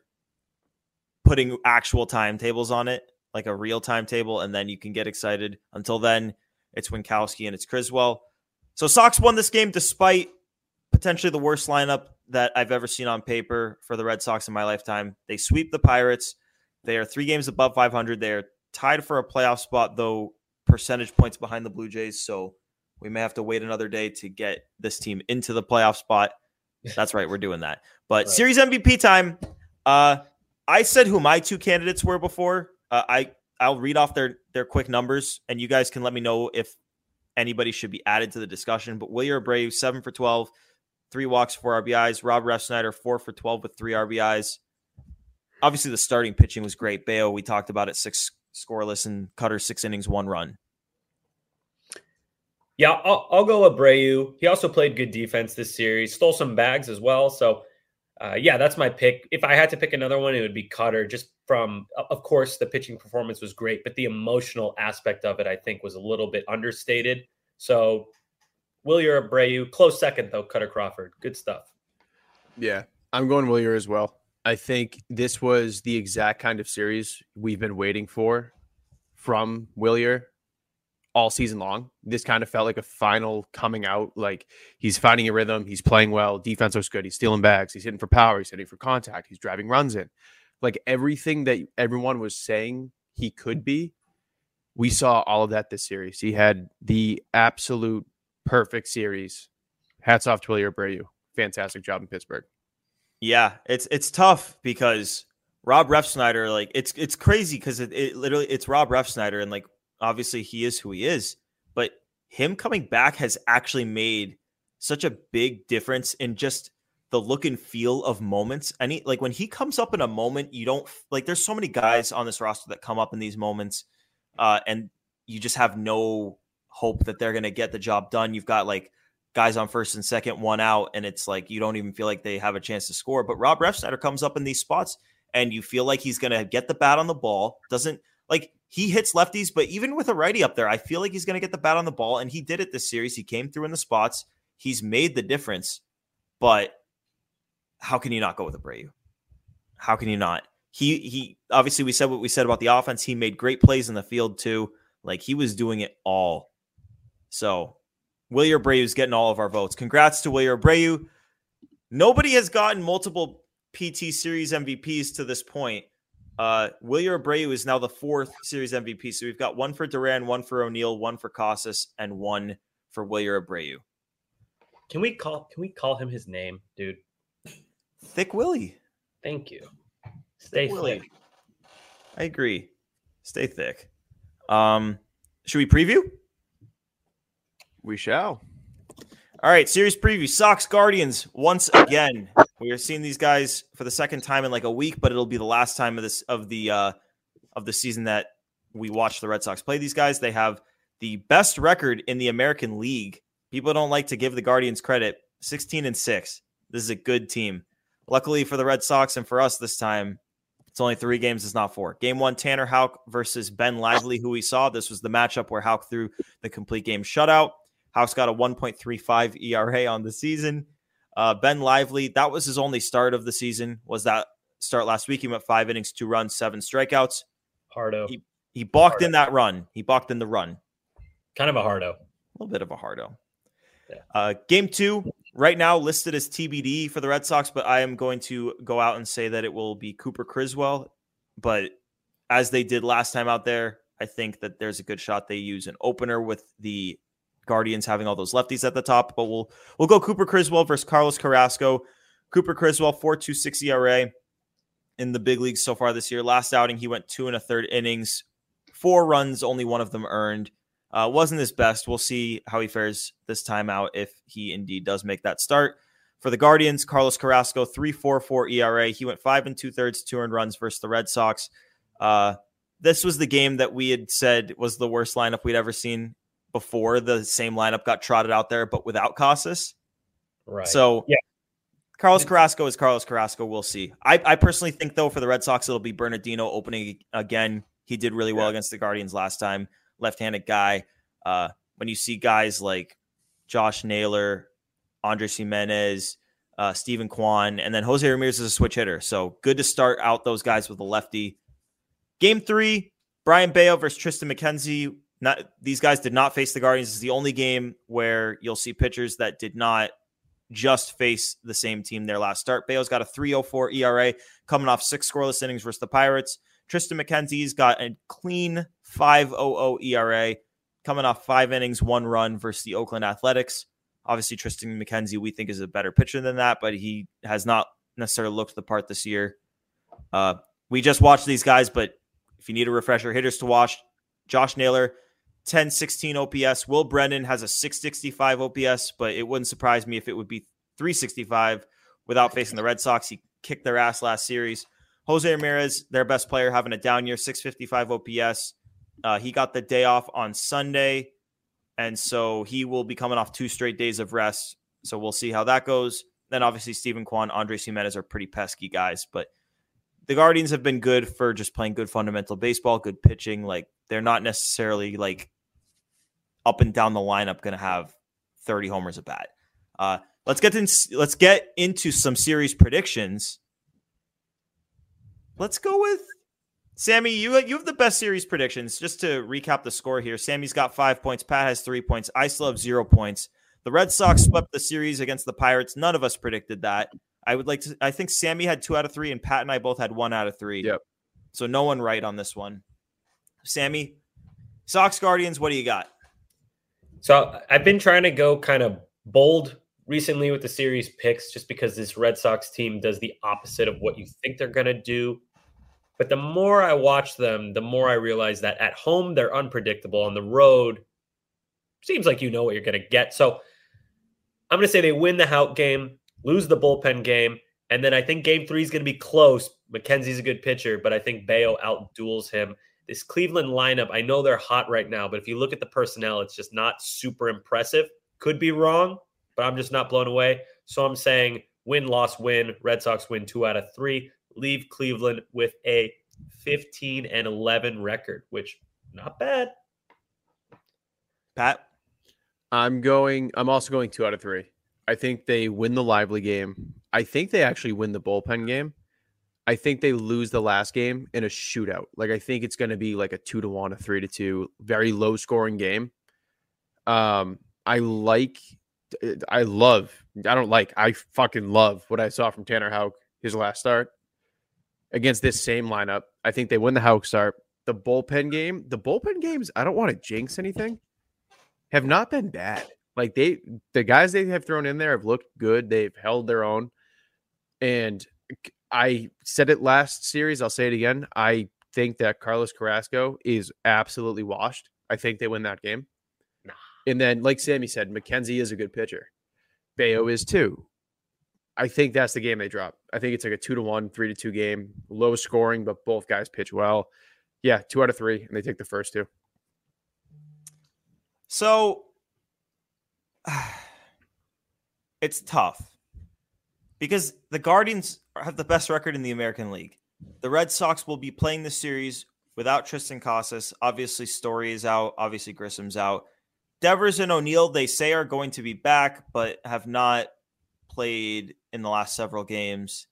putting actual timetables on it, like a real timetable, and then you can get excited. Until then, it's Winkowski and it's Criswell. So Sox won this game despite potentially the worst lineup that I've ever seen on paper for the Red Sox in my lifetime. They sweep the Pirates. They are three games above five hundred. They are tied for a playoff spot, though percentage points behind the Blue Jays. So we may have to wait another day to get this team into the playoff spot. That's right. We're doing that. But right. Series M V P time. Uh, I said who my two candidates were before. Uh, I, I'll read off their, their quick numbers, and you guys can let me know if anybody should be added to the discussion. But Wilyer Abreu, seven for twelve, three walks, four R B Is. Rob Refsnyder, four for twelve with three R B Is. Obviously, the starting pitching was great. Bayo, we talked about it, six scoreless, and Cutter, six innings, one run. Yeah, I'll, I'll go Abreu. He also played good defense this series, stole some bags as well. So, uh, yeah, that's my pick. If I had to pick another one, it would be Cutter. Just from, of course, the pitching performance was great, but the emotional aspect of it, I think, was a little bit understated. So, Wilyer Abreu, close second, though, Cutter Crawford. Good stuff. Yeah, I'm going Wilyer as well. I think this was the exact kind of series we've been waiting for from Wilyer all season long. This kind of felt like a final coming out. Like, he's finding a rhythm. He's playing well. Defense looks good. He's stealing bags. He's hitting for power. He's hitting for contact. He's driving runs in. Like, everything that everyone was saying he could be, we saw all of that this series. He had the absolute perfect series. Hats off to Wilyer Abreu. Fantastic job in Pittsburgh. Yeah, it's it's tough because Rob Refsnyder, like, it's it's crazy because it, it literally it's Rob Refsnyder, and like, obviously he is who he is, but him coming back has actually made such a big difference in just the look and feel of moments. And he, like, when he comes up in a moment, you don't like. There's so many guys on this roster that come up in these moments, uh, and you just have no hope that they're going to get the job done. You've got like guys on first and second, one out, and it's like you don't even feel like they have a chance to score. But Rob Refsnyder comes up in these spots, and you feel like he's going to get the bat on the ball. Doesn't like he hits lefties, but even with a righty up there, I feel like he's going to get the bat on the ball, and he did it this series. He came through in the spots. He's made the difference. But how can you not go with Abreu? How can you not? He he obviously we said what we said about the offense. He made great plays in the field too. Like, he was doing it all. So Wilyer Abreu is getting all of our votes. Congrats to Wilyer Abreu. Nobody has gotten multiple P T Series M V Ps to this point. Uh, Wilyer Abreu is now the fourth Series M V P. So we've got one for Duran, one for O'Neill, one for Casas, and one for Wilyer Abreu. Can we call Can we call him his name, dude? Thick Willie. Thank you. Stay thick. thick. I agree. Stay thick. Um, should we preview? We shall. All right, series preview. Sox Guardians once again. We are seeing these guys for the second time in like a week, but it'll be the last time of this of the uh, of the season that we watch the Red Sox play these guys. They have the best record in the American League. People don't like to give the Guardians credit. sixteen and six. This is a good team. Luckily for the Red Sox and for us this time, it's only three games. It's not four. Game one, Tanner Houck versus Ben Lively, who we saw. This was the matchup where Houck threw the complete game shutout. Houck's got a one point three five E R A on the season. Uh, Ben Lively, that was his only start of the season, was that start last week. He went five innings, two runs, seven strikeouts. Hardo. He, he balked Hardo. in that run. He balked in the run. Kind of a hardo. A little bit of a hardo. Yeah. Uh, game two, right now listed as T B D for the Red Sox, but I am going to go out and say that it will be Cooper Criswell. But as they did last time out there, I think that there's a good shot they use an opener with the Guardians having all those lefties at the top. But we'll we'll go Cooper Criswell versus Carlos Carrasco. Cooper Criswell, four point two six E R A in the big leagues so far this year. Last outing, he went two and a third innings, four runs, only one of them earned. Uh, wasn't his best. We'll see how he fares this time out if he indeed does make that start. For the Guardians, Carlos Carrasco, three point four four E R A. He went five and two thirds, two earned runs versus the Red Sox. Uh, this was the game that we had said was the worst lineup we'd ever seen before the same lineup got trotted out there, but without Casas. Right. So yeah. Carlos Carrasco is Carlos Carrasco. We'll see. I, I personally think, though, for the Red Sox, it'll be Bernardino opening again. He did really well yeah. against the Guardians last time. Left-handed guy. Uh, when you see guys like Josh Naylor, Andres Jimenez, uh, Steven Kwan, and then Jose Ramirez is a switch hitter. So good to start out those guys with a lefty. Game three, Brian Bayo versus Tristan McKenzie. Not, these guys did not face the Guardians. This is the only game where you'll see pitchers that did not just face the same team their last start. Bayo's got a three point oh four E R A coming off six scoreless innings versus the Pirates. Tristan McKenzie's got a clean five point oh oh E R A coming off five innings, one run versus the Oakland Athletics. Obviously, Tristan McKenzie, we think, is a better pitcher than that, but he has not necessarily looked the part this year. Uh, we just watched these guys, but if you need a refresher, hitters to watch, Josh Naylor, ten sixteen O P S. Will Brennan has a six sixty-five O P S, but it wouldn't surprise me if it would be three sixty-five without facing the Red Sox. He kicked their ass last series. Jose Ramirez, their best player, having a down year, six fifty-five O P S. Uh, he got the day off on Sunday, and so he will be coming off two straight days of rest. So we'll see how that goes. Then obviously Steven Kwan, Andres Jimenez are pretty pesky guys, but the Guardians have been good for just playing good fundamental baseball, good pitching. Like, they're not necessarily like up and down the lineup going to have thirty homers at bat. Uh, let's get in, let's get into some series predictions. Let's go with Sammy. You you have the best series predictions. Just to recap the score here, Sammy's got five points. Pat has three points. I still have zero points. The Red Sox swept the series against the Pirates. None of us predicted that. I would like to. I think Sammy had two out of three, and Pat and I both had one out of three. Yep. So no one right on this one. Sammy, Sox Guardians. What do you got? So I've been trying to go kind of bold recently with the series picks, just because this Red Sox team does the opposite of what you think they're going to do. But the more I watch them, the more I realize that at home, they're unpredictable. On the road, seems like you know what you're going to get. So I'm going to say they win the Houck game, lose the bullpen game, and then I think game three is going to be close. McKenzie's a good pitcher, but I think Bayo outduels him. This Cleveland lineup, I know they're hot right now, but if you look at the personnel, it's just not super impressive. Could be wrong, but I'm just not blown away. So I'm saying win, loss, win. Red Sox win two out of three. Leave Cleveland with a fifteen and eleven record, which not bad. Pat? I'm going, I'm also going two out of three. I think they win the Lively game. I think they actually win the bullpen game. I think they lose the last game in a shootout. Like, I think it's going to be like a two to one, a three to two, very low scoring game. Um, I like, I love, I don't like, I fucking love what I saw from Tanner Houck, his last start against this same lineup. I think they win the Houck start. The bullpen game, the bullpen games, I don't want to jinx anything, have not been bad. Like, they, the guys they have thrown in there have looked good. They've held their own. And I said it last series. I'll say it again. I think that Carlos Carrasco is absolutely washed. I think they win that game. Nah. And then, like Sammy said, McKenzie is a good pitcher. Bayo is too. I think that's the game they drop. I think it's like a two to one, three to two game, low scoring, but both guys pitch well. Yeah, two out of three, and they take the first two. So it's tough because the Guardians have the best record in the American League. The Red Sox will be playing the series without Tristan Casas. Obviously, Story is out. Obviously, Grissom's out. Devers and O'Neill, they say, are going to be back, but have not played in the last several games.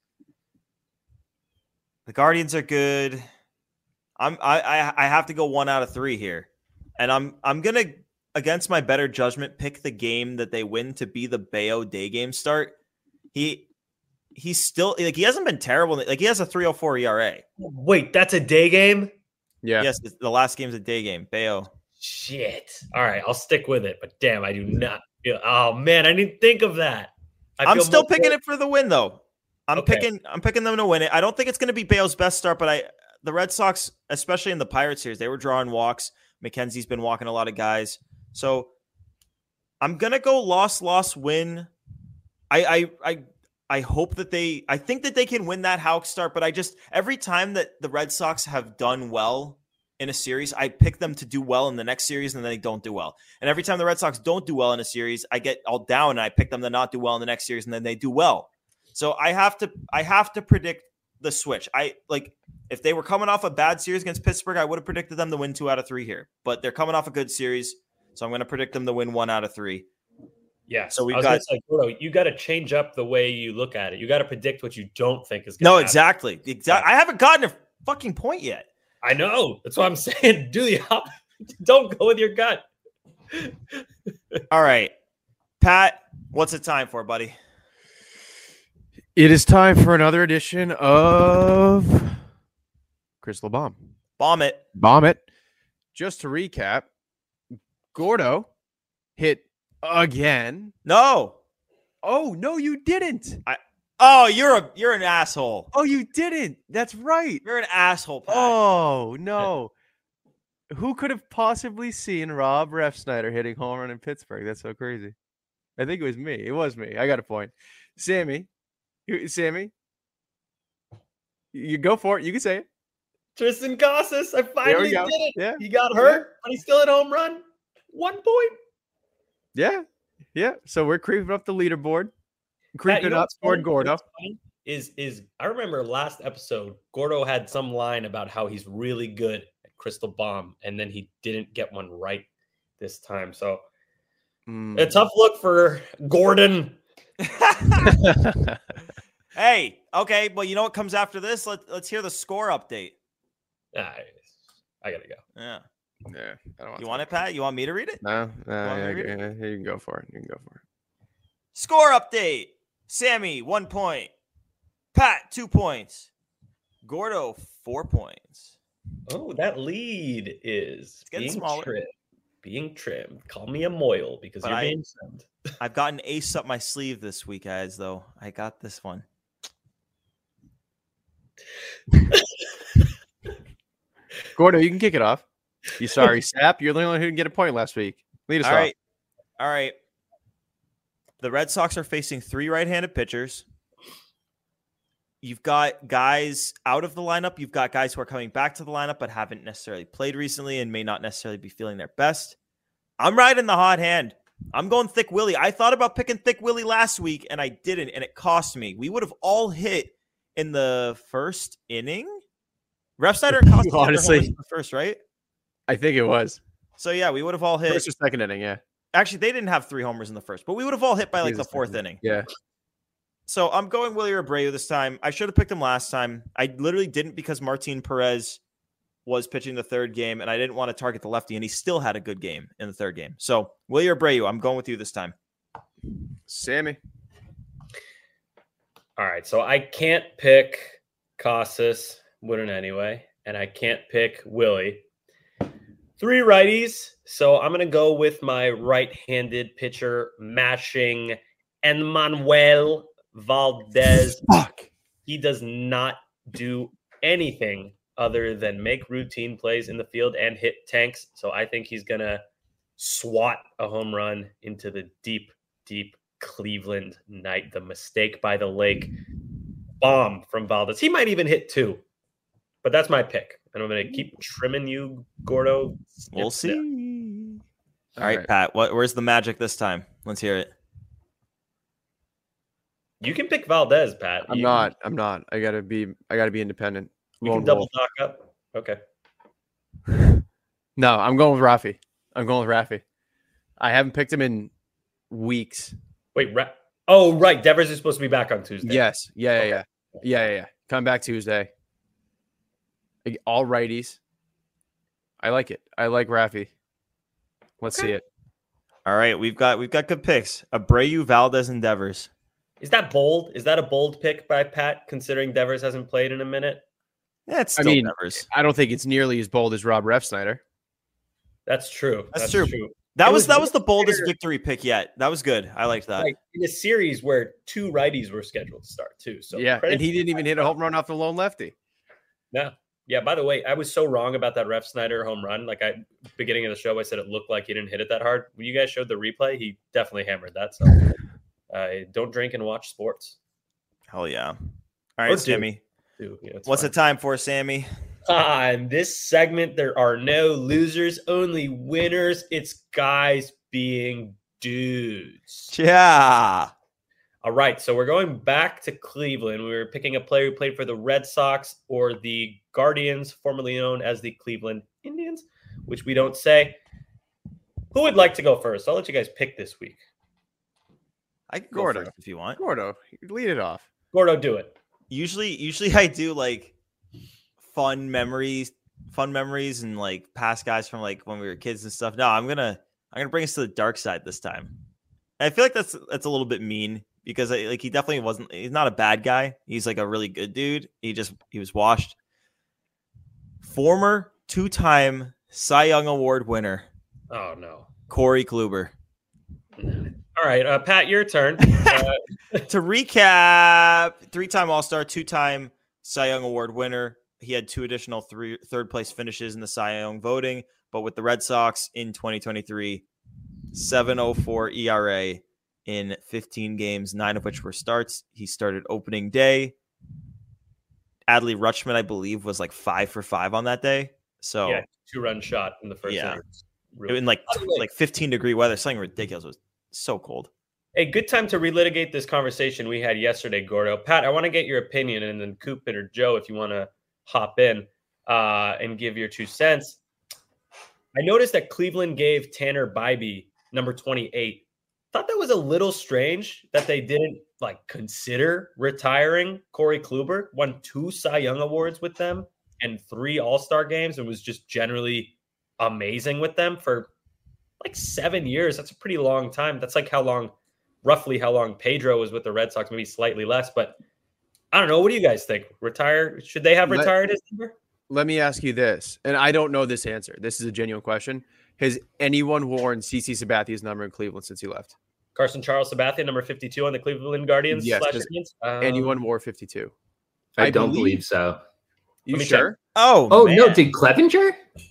The Guardians are good. I'm I I, I have to go one out of three here, and I'm I'm gonna, against my better judgment, pick the game that they win to be the Bayo day game start. He he's still like he hasn't been terrible. Like he has a three oh four E R A. Wait, that's a day game? Yeah. Yes, the last game's a day game. Bayo. Shit. All right, I'll stick with it. But damn, I do not. Feel, oh man, I didn't think of that. I I'm feel still more- picking it for the win though. I'm Okay. picking I'm picking them to win it. I don't think it's going to be Bayo's best start, but I the Red Sox, especially in the Pirates series, they were drawing walks. McKenzie's been walking a lot of guys. So I'm gonna go loss, loss, win. I I I I hope that they I think that they can win that Houck start, but I just every time that the Red Sox have done well in a series, I pick them to do well in the next series, and then they don't do well. And every time the Red Sox don't do well in a series, I get all down and I pick them to not do well in the next series, and then they do well. So I have to I have to predict the switch. I like if they were coming off a bad series against Pittsburgh, I would have predicted them to win two out of three here. But they're coming off a good series, so I'm going to predict them to win one out of three. Yeah. So we've I was got- gonna say, Gordo, you got to change up the way you look at it. You got to predict what you don't think is going to No, happen. exactly. Exactly. I haven't gotten a fucking point yet. I know. That's what I'm saying. Do the opposite. Don't go with your gut. All right, Pat, what's it time for, buddy? It is time for another edition of Crystal Bomb. Bomb it. Bomb it. Just to recap, Gordo hit again. No. Oh, no, you didn't. Oh, you're a you're an asshole. Oh, you didn't. That's right. You're an asshole, Pat. Oh, no. Who could have possibly seen Rob Refsnyder hitting home run in Pittsburgh? That's so crazy. I think it was me. It was me. I got a point. Sammy. You, Sammy. You go for it. You can say it. Tristan Casas. I There finally we go. did it. Yeah. He got hurt, but he's still at home run. One point. Yeah. Yeah. So we're creeping up the leaderboard. Pat, Creeping you know up what's toward funny? Gordo. What's funny Is is I remember last episode, Gordo had some line about how he's really good at Crystal Bomb, and then he didn't get one right this time. So Mm. a tough look for Gordon. Hey, okay, well, you know what comes after this? Let, let's hear the score update. Ah, I gotta go. Yeah. Yeah. I don't You want it, Pat? You want me to read it? No, no, want me yeah, to read yeah, yeah, you can go for it. You can go for it. Score update. Sammy, one point. Pat, two points. Gordo, four points. Oh, that lead is getting being smaller. trimmed. Being trimmed. Call me a moil because But you're I- being trimmed. I've got an ace up my sleeve this week, guys, though. I got this one. Gordo, you can kick it off. You sorry, Sap. You're the only one who didn't get a point last week. Lead us All off. right. All right. The Red Sox are facing three right-handed pitchers. You've got guys out of the lineup. You've got guys who are coming back to the lineup but haven't necessarily played recently and may not necessarily be feeling their best. I'm riding the hot hand. I'm going Thick Willie. I thought about picking Thick Willie last week, and I didn't, and it cost me. We would have all hit in the first inning. Refsnyder and Costa Honestly. in the first, right? I think it was. So, yeah, we would have all hit. First or second inning, yeah. Actually, they didn't have three homers in the first, but we would have all hit by like He's the a fourth second. inning. Yeah. So I'm going Willie Abreu this time. I should have picked him last time. I literally didn't because Martin Perez was pitching the third game, and I didn't want to target the lefty, and he still had a good game in the third game. So Willie Abreu, I'm going with you this time. Sammy. All right, so I can't pick Casas, wouldn't anyway, and I can't pick Willie. Three righties, so I'm going to go with my right-handed pitcher mashing Emmanuel Valdez. Fuck. He does not do anything other than make routine plays in the field and hit tanks, so I think he's going to swat a home run into the deep, deep Cleveland night. The mistake by the lake. Bomb from Valdez. He might even hit two. But that's my pick. And I'm going to keep trimming you, Gordo. We'll Snip, snip. see. All All right, right. Pat. What? Where's the magic this time? Let's hear it. You can pick Valdez, Pat. I'm You- not. I'm not. I gotta be. I gotta be independent. You Lone can double wolf. knock up. Okay. No, I'm going with Rafi. I'm going with Rafi. I haven't picked him in weeks. Wait. Ra- oh, right. Devers is supposed to be back on Tuesday. Yes. Yeah. Yeah. Okay. Yeah. Yeah. Yeah. Yeah. Come back Tuesday. Like, all righties. I like it. I like Rafi. Let's see it. All right, we've got we've got good picks. Abreu, Valdez, and Devers. Is that bold? Is that a bold pick by Pat, considering Devers hasn't played in a minute? Yeah, it's I still mean, Devers. I don't think it's nearly as bold as Rob Refsnyder. That's true. That's true. true. That It was was that was the boldest weird. victory pick yet. That was good. I liked that. Like in a series where two righties were scheduled to start too. So Yeah, credit and he to didn't Pat. even hit a home run off the lone lefty. No. Yeah, by the way, I was so wrong about that Ref Snyder home run. Like I beginning of the show, I said it looked like he didn't hit it that hard. When you guys showed the replay, he definitely hammered that. So uh, don't drink and watch sports. Hell yeah. All right, Or do. Sammy. Too. Yeah, it's What's fine. the time for, Sammy? Ah, in this segment, there are no losers, only winners. It's guys being dudes. Yeah. All right, so we're going back to Cleveland. We were picking a player who played for the Red Sox or the Guardians, formerly known as the Cleveland Indians, which we don't say. Who would like to go first? I'll let you guys pick this week. I can go Gordo. first if you want. Gordo, lead it off. Gordo, do it. Usually, usually I do like fun memories, fun memories, and like past guys from like when we were kids and stuff. No, I'm gonna I'm gonna bring us to the dark side this time. And I feel like that's that's a little bit mean because I, like he definitely wasn't. He's not a bad guy. He's like a really good dude. He just he was washed. Former two-time Cy Young Award winner Oh, no. Corey Kluber. All right, uh, Pat, your turn. Uh, To recap, three-time All-Star, two-time Cy Young Award winner. He had two additional three third-place finishes in the Cy Young voting, but with the Red Sox in twenty twenty-three, seven oh four E R A in fifteen games, nine of which were starts. He started opening day. Adley Rutschman, I believe, was like five for five on that day. So yeah, two-run shot in the first Yeah. inning. Really- in like By the way- like fifteen degree weather, something ridiculous. It was so cold. A good time to relitigate this conversation we had yesterday, Gordo. Pat, I want to get your opinion, and then Coop or Joe, if you want to hop in uh, and give your two cents. I noticed that Cleveland gave Tanner Bybee number twenty-eight. Thought that was a little strange that they didn't like consider retiring Corey Kluber. Won two Cy Young awards with them and three All-Star games, and was just generally amazing with them for like seven years. That's a pretty long time. That's like how long, roughly how long Pedro was with the Red Sox, maybe slightly less. But I don't know. What do you guys think? Retire? Should they have Let- retired his number? Let me ask you this, and I don't know this answer. This is a genuine question. Has anyone worn C C Sabathia's number in Cleveland since he left? Carson Charles Sabathia, number fifty-two on the Cleveland Guardians. Yes, slash does Indians? Um, Anyone wore fifty-two? I, I don't believe- believe, so. You Let me sure? Oh, Oh man. no, did Clevenger?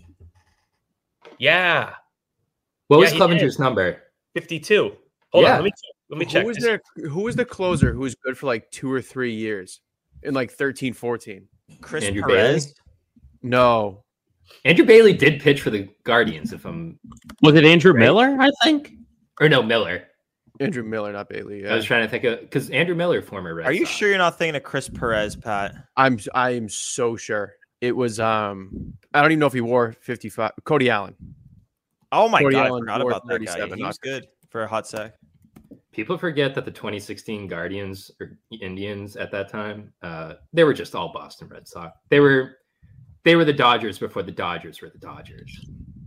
Yeah, What Yeah, was he Clevenger's number? fifty-two. Hold Yeah. on. Let me check. Let me check. Who was Just- their Who was the closer who was good for like two or three years in like thirteen, fourteen? Chris Andrew Perez. No, Andrew Bailey did pitch for the Guardians, if I'm Was it Andrew Right. Miller? I think. or no Miller. Andrew Miller, not Bailey. I Yeah. was trying to think of because Andrew Miller, former Red Are you Sox. sure you're not thinking of Chris Perez, Pat? I'm I am so sure it was. Um, I don't even know if he wore fifty-five. Cody Allen. Oh my Cody god, I Allen forgot wore about that guy. thirty-seven, He was not- good for a hot sec. People forget that the twenty sixteen Guardians or Indians at that time, uh, they were just all Boston Red Sox. They were they were the Dodgers before the Dodgers were the Dodgers.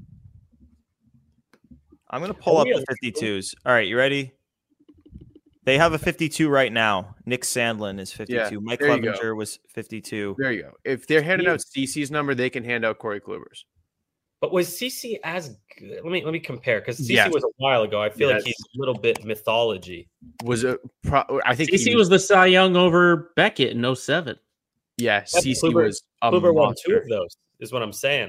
I'm gonna pull Are up we the on- fifty-twos. All right, you ready? They have a fifty-two right now. Nick Sandlin is fifty-two. Mike there you go. Clevenger was fifty-two. There you go. If they're handing Yeah. out C C's number, they can hand out Corey Kluber's. But was C C as good? Let me let me compare because C C Yes. was a while ago. I feel like Yes. he's a little bit mythology. Was a pro- I think C C was the Cy Young over Beckett in oh seven. yeah. C C Kluber- was a Kluber won two monster. of those. Is what I'm saying.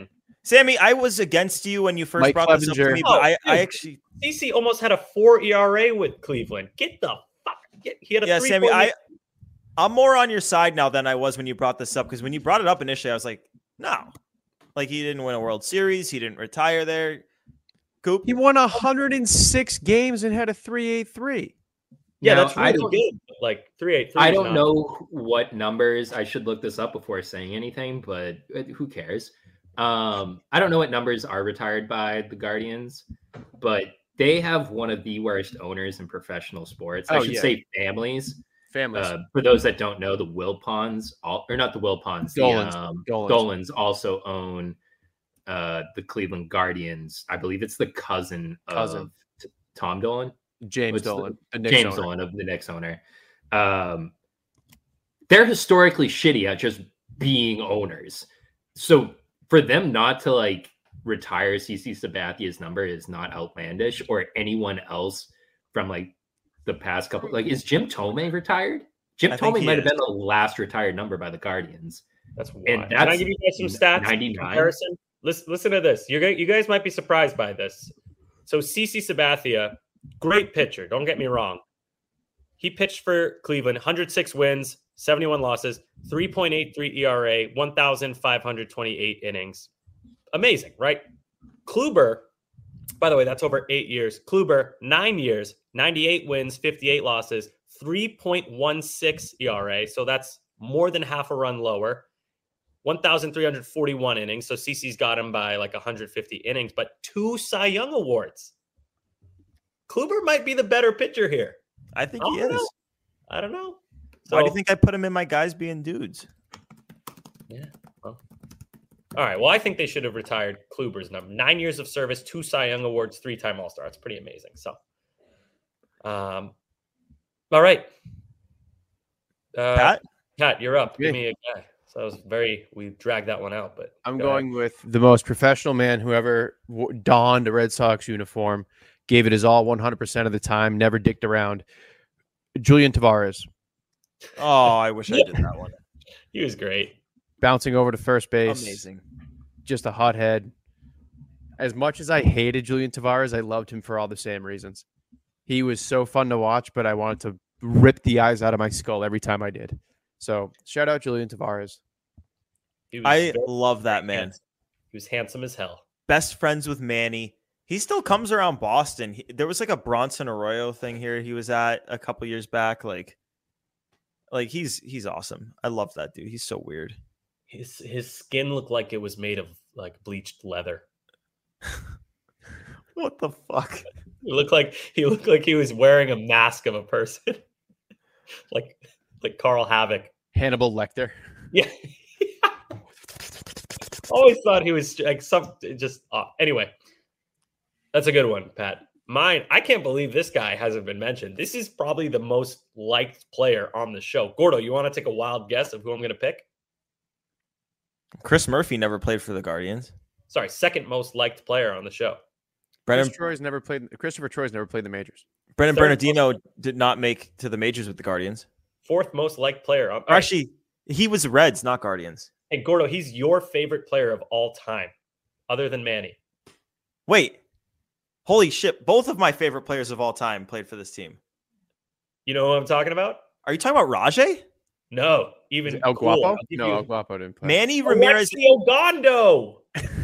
Sammy, I was against you when you first Mike brought this up to Clevenger. me, but Oh, I, I dude. actually, C C almost had a four E R A with Cleveland. Get the fuck. Get, he had a yeah, three Sammy, point- I, I'm more on your side now than I was when you brought this up, because when you brought it up initially, I was like, no, like he didn't win a World Series, he didn't retire there. Coop, He won one hundred six games and had a three eighty-three. Yeah, Now, that's I really don't- good. Like three eight three. I don't know what numbers. I should look this up before saying anything, but uh, who cares? Um, I don't know what numbers are retired by the Guardians, but they have one of the worst owners in professional sports. I Oh, should yeah. say families. Families. Uh, for those that don't know, the Wilpons, all, or not the Wilpons, Dolans. the um, Dolans. Dolans also own uh, the Cleveland Guardians. I believe it's the cousin, Cousin. of T- Tom Dolan. James What's the- Dolan. The Knicks James owner. Dolan of the Knicks owner. Um, they're historically shitty at just being owners. So for them not to like retire C C Sabathia's number is not outlandish, or anyone else from like the past couple. Like, is Jim Tomei retired? Jim I think Tomei he might have is. been the last retired number by the Guardians. That's wild. And Can I that's give you guys some stats? ninety-nine. Comparison. Listen, listen to this. You're you guys might be surprised by this. So C C Sabathia, great pitcher. Don't get me wrong. He pitched for Cleveland, one hundred six wins, seventy-one losses, three point eight three E R A, one thousand five hundred twenty-eight innings. Amazing, right? Kluber, by the way, that's over eight years. Kluber, nine years, ninety-eight wins, fifty-eight losses, three point one six E R A. So that's more than half a run lower. one thousand three hundred forty-one innings. So C C's got him by like one hundred fifty innings, but two Cy Young awards. Kluber might be the better pitcher here. I think I he don't is. know. I don't know. Why do you So- think I put him in my guys being dudes? Yeah. Well. All right. Well, I think they should have retired Kluber's number. Nine years of service, two Cy Young awards, three-time All-Star. That's pretty amazing. So, um, all right. Uh, Pat? Pat, you're up. Give Yeah. me a guy. So that was very. We dragged that one out, but I'm go ahead. going with the most professional man who ever w- donned a Red Sox uniform, gave it his all one hundred percent of the time, never dicked around. Julian Tavares, Oh, I wish I did that one. He was great. bouncing over to first base. Amazing. Just a hothead. As much as I hated Julian Tavares, I loved him for all the same reasons. He was so fun to watch, but I wanted to rip the eyes out of my skull every time I did. So shout out Julian Tavares. He was I very love that man. handsome. He was handsome as hell. Best friends with Manny. He still comes around Boston. He, there was like a Bronson Arroyo thing here he was at a couple years back. Like, like he's he's awesome. I love that dude. He's so weird. His his skin looked like it was made of like bleached leather. What the fuck? He looked like he looked like he was wearing a mask of a person, like like Carl Havoc. Hannibal Lecter. Yeah. Always thought he was like some just uh, anyway. That's a good one, Pat. Mine, I can't believe this guy hasn't been mentioned. This is probably the most liked player on the show. Gordo, you want to take a wild guess of who I'm going to pick? Chris Murphy never played for the Guardians. Sorry, second most liked player on the show. Brennan, Chris Troy's never played. Christopher Troy's never played the majors. Brennan third Bernardino did not make to the majors with the Guardians. Fourth most liked player. On, Or actually, he was Reds, not Guardians. hey, Gordo, he's your favorite player of all time, other than Manny. Wait. Holy shit. Both of my favorite players of all time played for this team. You know who I'm talking about? Are you talking about Rajay? No, even El cooler. Guapo? I'll give No, you- El Guapo didn't play. Manny Ramirez. Alexi Ogando.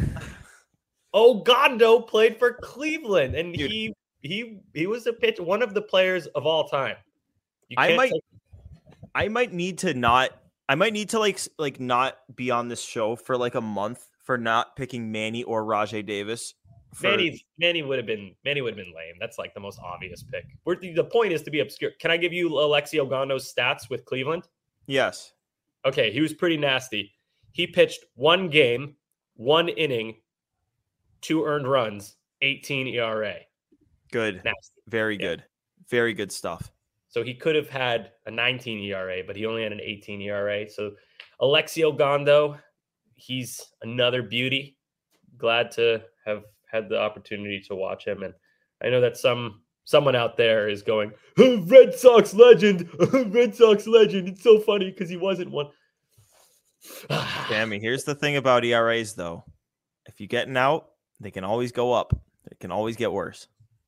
Ogando played for Cleveland, and Dude. he he he was a pitch one of the players of all time. You I can't might take- I might need to not I might need to like s- like not be on this show for like a month for not picking Manny or Rajay Davis. For, Manny Manny would have been Manny would have been lame. That's like the most obvious pick. We're, the point is to be obscure. Can I give you Alexi Ogando's stats with Cleveland? Yes. Okay, he was pretty nasty. He pitched one game, one inning, two earned runs, eighteen E R A. Good. Nasty. Very Yeah. good. Very good stuff. So he could have had a nineteen E R A, but he only had an eighteen E R A. So Alexi Ogando, he's another beauty. Glad to have had the opportunity to watch him. And I know that some someone out there is going, "Oh, Red Sox legend, Red Sox legend. It's so funny because he wasn't one. Sammy, here's the thing about E R As though. I if you getting out, they can always go up. It can always get worse.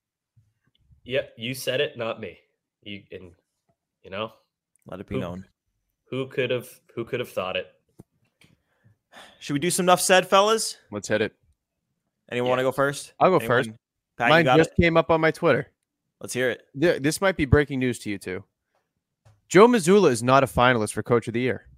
Yep, you said it, not me. You and you know, let it be who, known. Who could have who could have thought it? Should we do some enough said, fellas? Let's hit it. Anyone Yeah. want to go first? I'll go Anyone? first. Pat, Mine you got just it? came up on my Twitter. Let's hear it. Th- This might be breaking news to you two. Joe Mazzulla is not a finalist for Coach of the Year.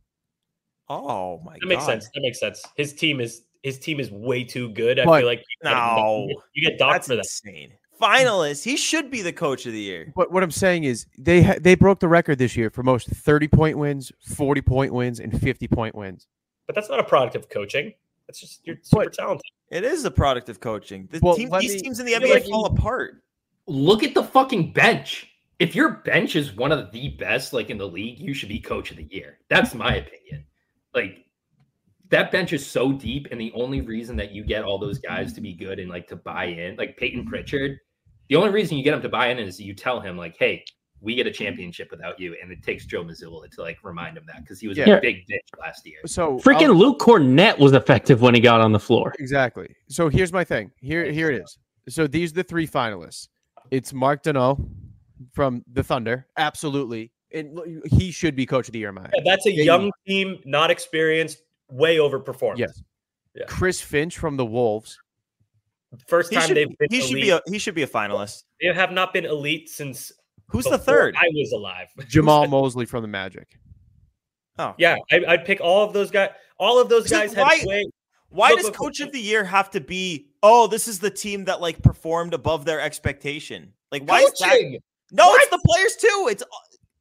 Oh my god. That makes sense. That makes sense. His team is his team is way too good. I But- feel like you get- No. you get docked That's for that. insane. Finalist. He should be the coach of the year. But what I'm saying is they ha- they broke the record this year for most thirty-point wins, forty-point wins, and fifty-point wins. But that's not a product of coaching. That's just you're super But- talented. It is a product of coaching. The Well, team, let these me- teams in the I N B feel A like fall you- apart. Look at the fucking bench. If your bench is one of the best, like in the league, you should be coach of the year. That's my opinion. Like that bench is so deep, and the only reason that you get all those guys to be good and like to buy in, like Peyton Pritchard, the only reason you get him to buy in is you tell him like, "Hey, we get a championship without you," and it takes Joe Mazzulla to like remind him that because he was Yeah. a big bitch last year. So Freaking I'll- Luke Cornett was effective when he got on the floor. exactly. So here's my thing. Here, here it is. So these are the three finalists. It's Mark Deneau from the Thunder, absolutely, and look, he should be Coach of the Year, in my Yeah, opinion. that's a Yeah, young team, not experienced, way overperformed. Yes. Yeah. Chris Finch from the Wolves. First He time should, they've been he should elite. be a he should be a finalist. They have not been elite since Who's the before third? I was alive. Jamal Mosley from the Magic. Oh, Yeah, I, I'd pick all of those guys. All of those So guys had why- way. Why Look, does look, coach look. of the year have to be, oh, this is the team that like performed above their expectation? Like why is that? Coaching! No, What? it's the players too. It's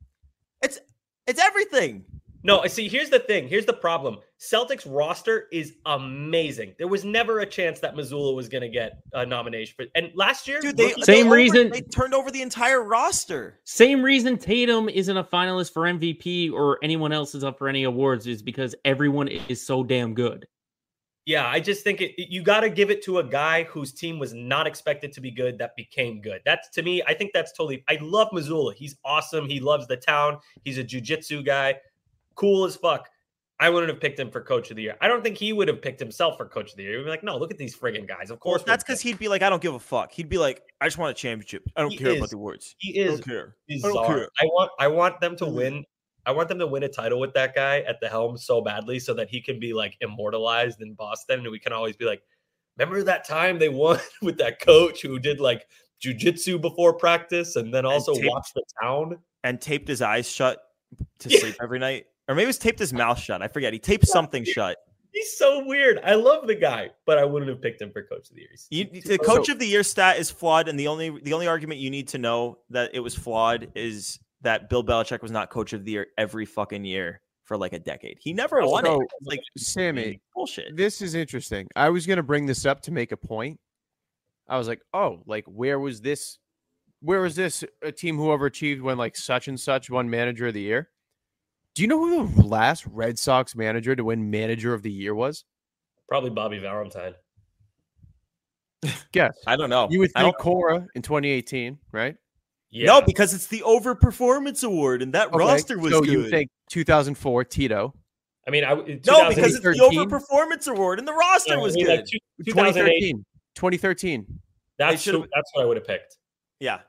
it's it's everything. No, see, here's the thing. Here's the problem. Celtics roster is amazing. There was never a chance that Mazzulla was going to get a nomination for. And last year, Dude, they rookie- they Same over- reason- they turned over the entire roster. Same reason Tatum isn't a finalist for M V P or anyone else is up for any awards is because everyone is so damn good. Yeah, I just think it, you got to give it to a guy whose team was not expected to be good that became good. That's to me, I think that's totally. I love Mazzulla. He's awesome. He loves the town. He's a jiu-jitsu guy. Cool as fuck. I wouldn't have picked him for coach of the year. I don't think he would have picked himself for coach of the year. He'd be like, no, look at these friggin' guys. Of Well, course, that's we're because he'd be like, I don't give a fuck. He'd be like, I just want a championship. I don't He care is. about the awards. he I is don't care. bizarre. care. I want I want them to Mhm. win. I want them to win a title with that guy at the helm so badly so that he can be like immortalized in Boston. And we can always be like, remember that time they won with that coach who did like jujitsu before practice and then also taped- watched the town? And taped his eyes shut to Yeah. sleep every night. Or maybe it was taped his mouth shut. I forget. He taped something shut. He's so weird. I love the guy, but I wouldn't have picked him for coach of the year. He's- You, he's the so- coach of the year stat is flawed, and the only the only argument you need to know that it was flawed is that Bill Belichick was not coach of the year every fucking year for like a decade. He never won So, it. Like Sammy, bullshit. this is interesting. I was going to bring this up to make a point. I was like, oh, like where was this? Where was this a team who overachieved when like such and such won manager of the year? Do you know who the last Red Sox manager to win manager of the year was? Probably Bobby Valentine. Guess. I don't know. You would I think don't- Cora in twenty eighteen, right? Yeah. No, because it's the overperformance award, and that Okay, roster was so good. you think two thousand four Tito, I mean, I no, because it's the 2013? overperformance award, and the roster yeah, I was mean, good. like two- twenty 2008. thirteen, twenty thirteen. That's should've- who, that's what I would have picked. yeah.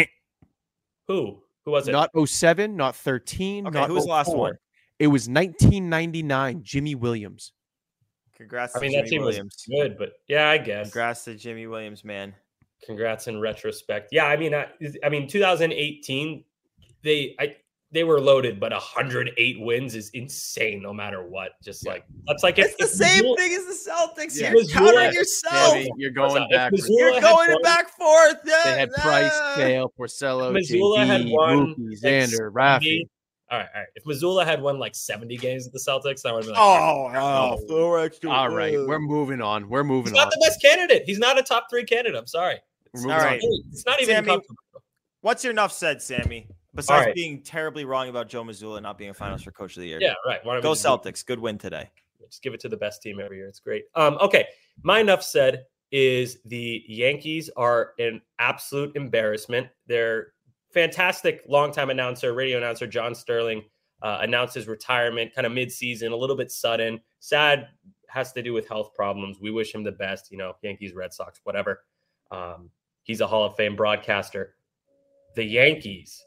Who? Who was it? Not oh seven, not thirteen, Okay, not who was the last oh four. one? It was nineteen ninety-nine, Jimmy Williams. Congrats I to mean, Jimmy that team Williams. was good, but yeah, I guess. Congrats to Jimmy Williams, man. Congrats in retrospect. Yeah, I mean, I, I mean, twenty eighteen, they I they were loaded, but one hundred eight wins is insane, no matter what. Just like that's like It's if, the if same Missoula- thing as the Celtics. Yeah. You're Missoula- countering yourself. Sammy, you're going If back. Missoula You're had going won- back forth. Yeah, They had Price, nah. Sale, Porcello, Missoula had J D, won Mookie, like Xander, Rafi. seventy All right, all right. If Missoula had won like seventy games with the Celtics, I would have been like, Oh, oh, oh, four extra. All right, uh, we're moving on. We're he's moving not on. the best candidate. He's not a top three candidate. I'm sorry. We're It's, moving All on. right. it's not even Sammy, controversial. What's your enough said, Sammy? Besides right. being terribly wrong about Joe Mazzulla not being a finalist for Coach of the Year. Yeah, right. Why don't we Go just do- Celtics. Good win today. Just give it to the best team every year. It's great. Um, okay. My enough said is the Yankees are an absolute embarrassment. Their fantastic longtime announcer, radio announcer, John Sterling, uh, announced his retirement kind of mid-season, a little bit sudden. Sad has to do with health problems. We wish him the best, you know, Yankees, Red Sox, whatever. Um, he's a Hall of Fame broadcaster. The Yankees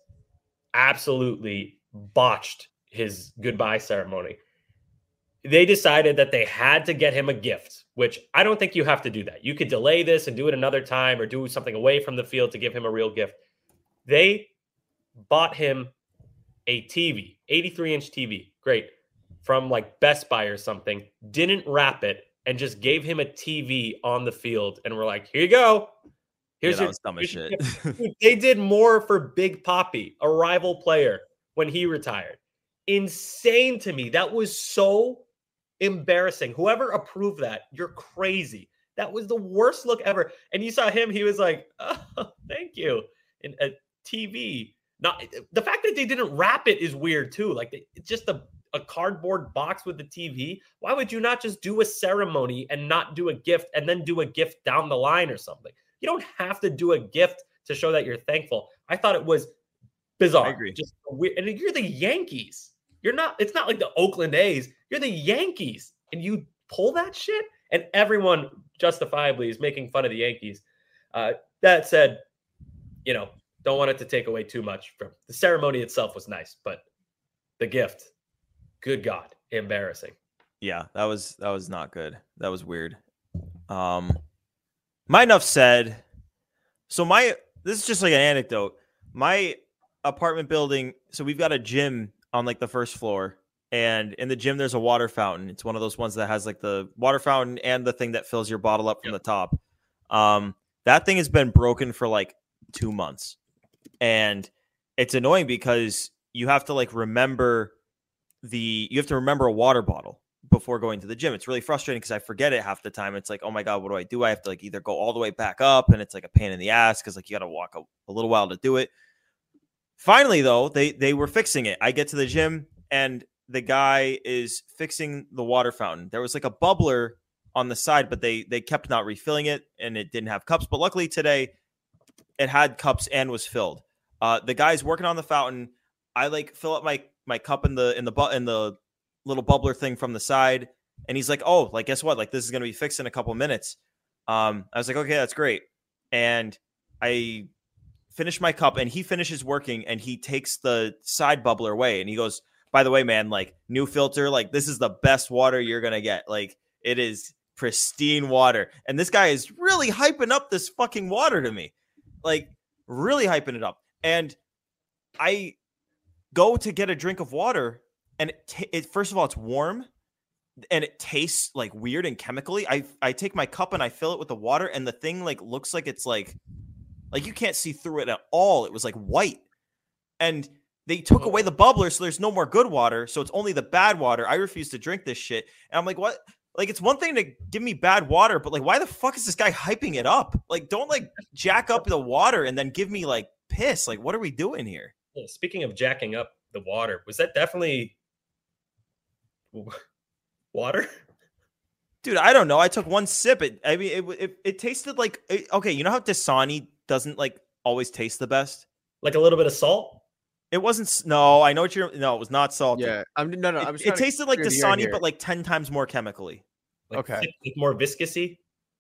absolutely botched his goodbye ceremony. They decided that they had to get him a gift, which I don't think you have to do that. You could delay this and do it another time or do something away from the field to give him a real gift. They bought him a T V, eighty-three inch T V. Great. From like Best Buy or something. Didn't wrap it and just gave him a T V on the field. And we're like, here you go. Here's yeah, that your, was dumb as shit. Dude, they did more for Big Papi, a rival player, when he retired. Insane to me. That was so embarrassing. Whoever approved that, you're crazy. That was the worst look ever. And you saw him, he was like, oh, thank you. In a T V. Not the fact that they didn't wrap it is weird too. Like they, it's just a, a cardboard box with the T V. Why would you not just do a ceremony and not do a gift and then do a gift down the line or something? You don't have to do a gift to show that you're thankful. I thought it was bizarre. I agree. Just weird. And you're the Yankees. You're not, it's not like the Oakland A's. You're the Yankees. And you pull that shit? And everyone justifiably is making fun of the Yankees. Uh, that said, you know, don't want it to take away too much from the ceremony itself was nice, but the gift, good God, embarrassing. Yeah, that was that was not good. That was weird. Um, my enough said. So my this is just like an anecdote. My apartment building. So we've got a gym on like the first floor, and in the gym there's a water fountain. It's one of those ones that has like the water fountain and the thing that fills your bottle up from yep. the top. Um, that thing has been broken for like two months. And it's annoying because you have to like remember the, you have to remember a water bottle before going to the gym. It's really frustrating because I forget it half the time. It's like, oh my God, what do I do? I have to like either go all the way back up and it's like a pain in the ass because like you got to walk a, a little while to do it. Finally, though, they, they were fixing it. I get to the gym and the guy is fixing the water fountain. There was like a bubbler on the side, but they, they kept not refilling it and it didn't have cups. But luckily today it had cups and was filled. Uh, the guy's working on the fountain. I like fill up my, my cup in the, in the, bu- in the little bubbler thing from the side. And he's like, oh, like, guess what? Like, this is going to be fixed in a couple minutes. Um, I was like, okay, that's great. And I finish my cup and he finishes working and he takes the side bubbler away. And he goes, by the way, man, like new filter, like this is the best water you're going to get. Like it is pristine water. And this guy is really hyping up this fucking water to me. Like really hyping it up. And I go to get a drink of water and it, t- it first of all, it's warm and it tastes like weird and chemically. I I take my cup and I fill it with the water and the thing like looks like it's like, like you can't see through it at all. It was like white and they took away the bubbler. So there's no more good water. So it's only the bad water. I refuse to drink this shit. And I'm like, what? Like, it's one thing to give me bad water, but like, why the fuck is this guy hyping it up? Like, don't like jack up the water and then give me like piss. Like, what are we doing here? Yeah, speaking of jacking up the water, was that definitely water? Dude, I don't know. I took one sip. It, I mean, it it, it tasted like, it, okay, you know how Dasani doesn't like always taste the best? Like a little bit of salt? It wasn't. No, I know what you're. No, it was not salty. Yeah, I'm no, no. It, I was it tasted like Dasani, here. but like ten times more chemically. Like okay, thick, more viscousy.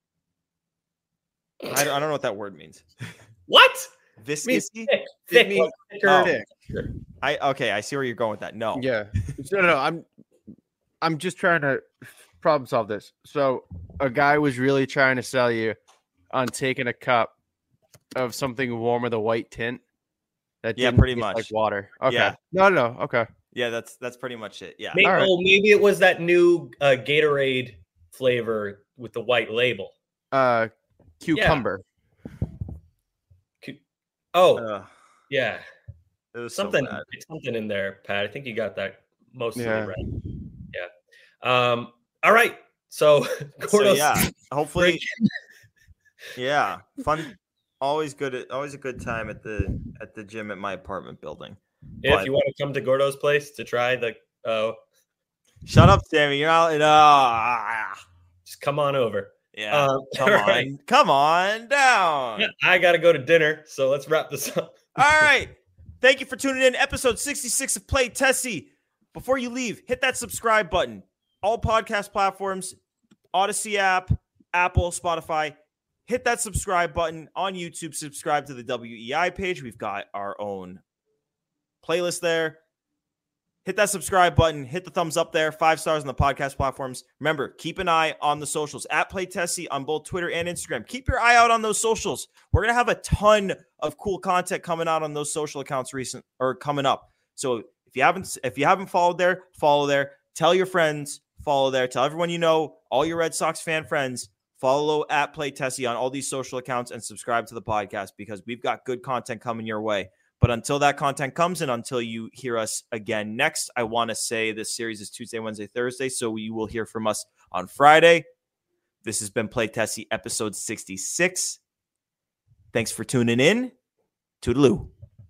I, I don't know what that word means. What? Viscousy? Thick, thick, mean, thicker. Oh. thick. I okay. I see where you're going with that. No. Yeah. No, no, no. I'm. I'm just trying to problem solve this. So a guy was really trying to sell you on taking a cup of something warm with a white tint. That Yeah, didn't pretty taste much. like water. Okay. Yeah. No, no, no. Okay. Yeah, that's that's pretty much it. Yeah. Maybe, All right. oh, maybe it was that new uh, Gatorade flavor with the white label. Uh, cucumber. Cu- Oh, Ugh, yeah. it was so Something, bad. something in there, Pat. I think you got that mostly Yeah. right. Yeah. Um. All right. So, So Gordo's- yeah, hopefully, yeah, fun. Always good. At, always a good time at the at the gym at my apartment building. if But- you want to come to Gordo's place to try the, uh, Shut up, Sammy. You're not. Uh, just come on over. yeah. Um, come all on. right. Come on down. Yeah, I got to go to dinner, so let's wrap this up. All right. Thank you for tuning in. Episode sixty-six of Play Tessie. Before you leave, hit that subscribe button. All podcast platforms. Odyssey app, Apple, Spotify. Hit that subscribe button on YouTube. Subscribe to the W E I page. We've got our own playlist there. Hit that subscribe button. Hit the thumbs up there. Five stars on the podcast platforms. Remember, keep an eye on the socials at PlayTessie on both Twitter and Instagram. Keep your eye out on those socials. We're gonna have a ton of cool content coming out on those social accounts recent or coming up. So if you haven't if you haven't followed there, follow there. Tell your friends, follow there. Tell everyone you know, all your Red Sox fan friends. Follow at PlayTessie on all these social accounts and subscribe to the podcast because we've got good content coming your way. But until that content comes and until you hear us again next, I want to say this series is Tuesday, Wednesday, Thursday, so you will hear from us on Friday. This has been PlayTessie episode sixty-six. Thanks for tuning in. Toodaloo.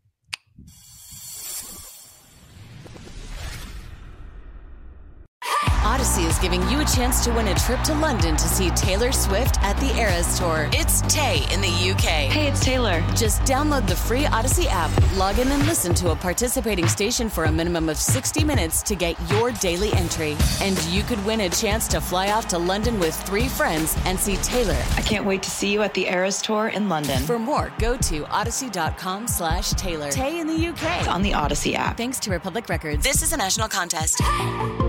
Odyssey is giving you a chance to win a trip to London to see Taylor Swift at the Eras Tour. It's Tay in the U K. Hey, it's Taylor. Just download the free Odyssey app, log in and listen to a participating station for a minimum of sixty minutes to get your daily entry. And you could win a chance to fly off to London with three friends and see Taylor. I can't wait to see you at the Eras Tour in London. For more, go to odyssey.com slash Taylor. Tay in the U K. It's on the Odyssey app. Thanks to Republic Records. This is a national contest.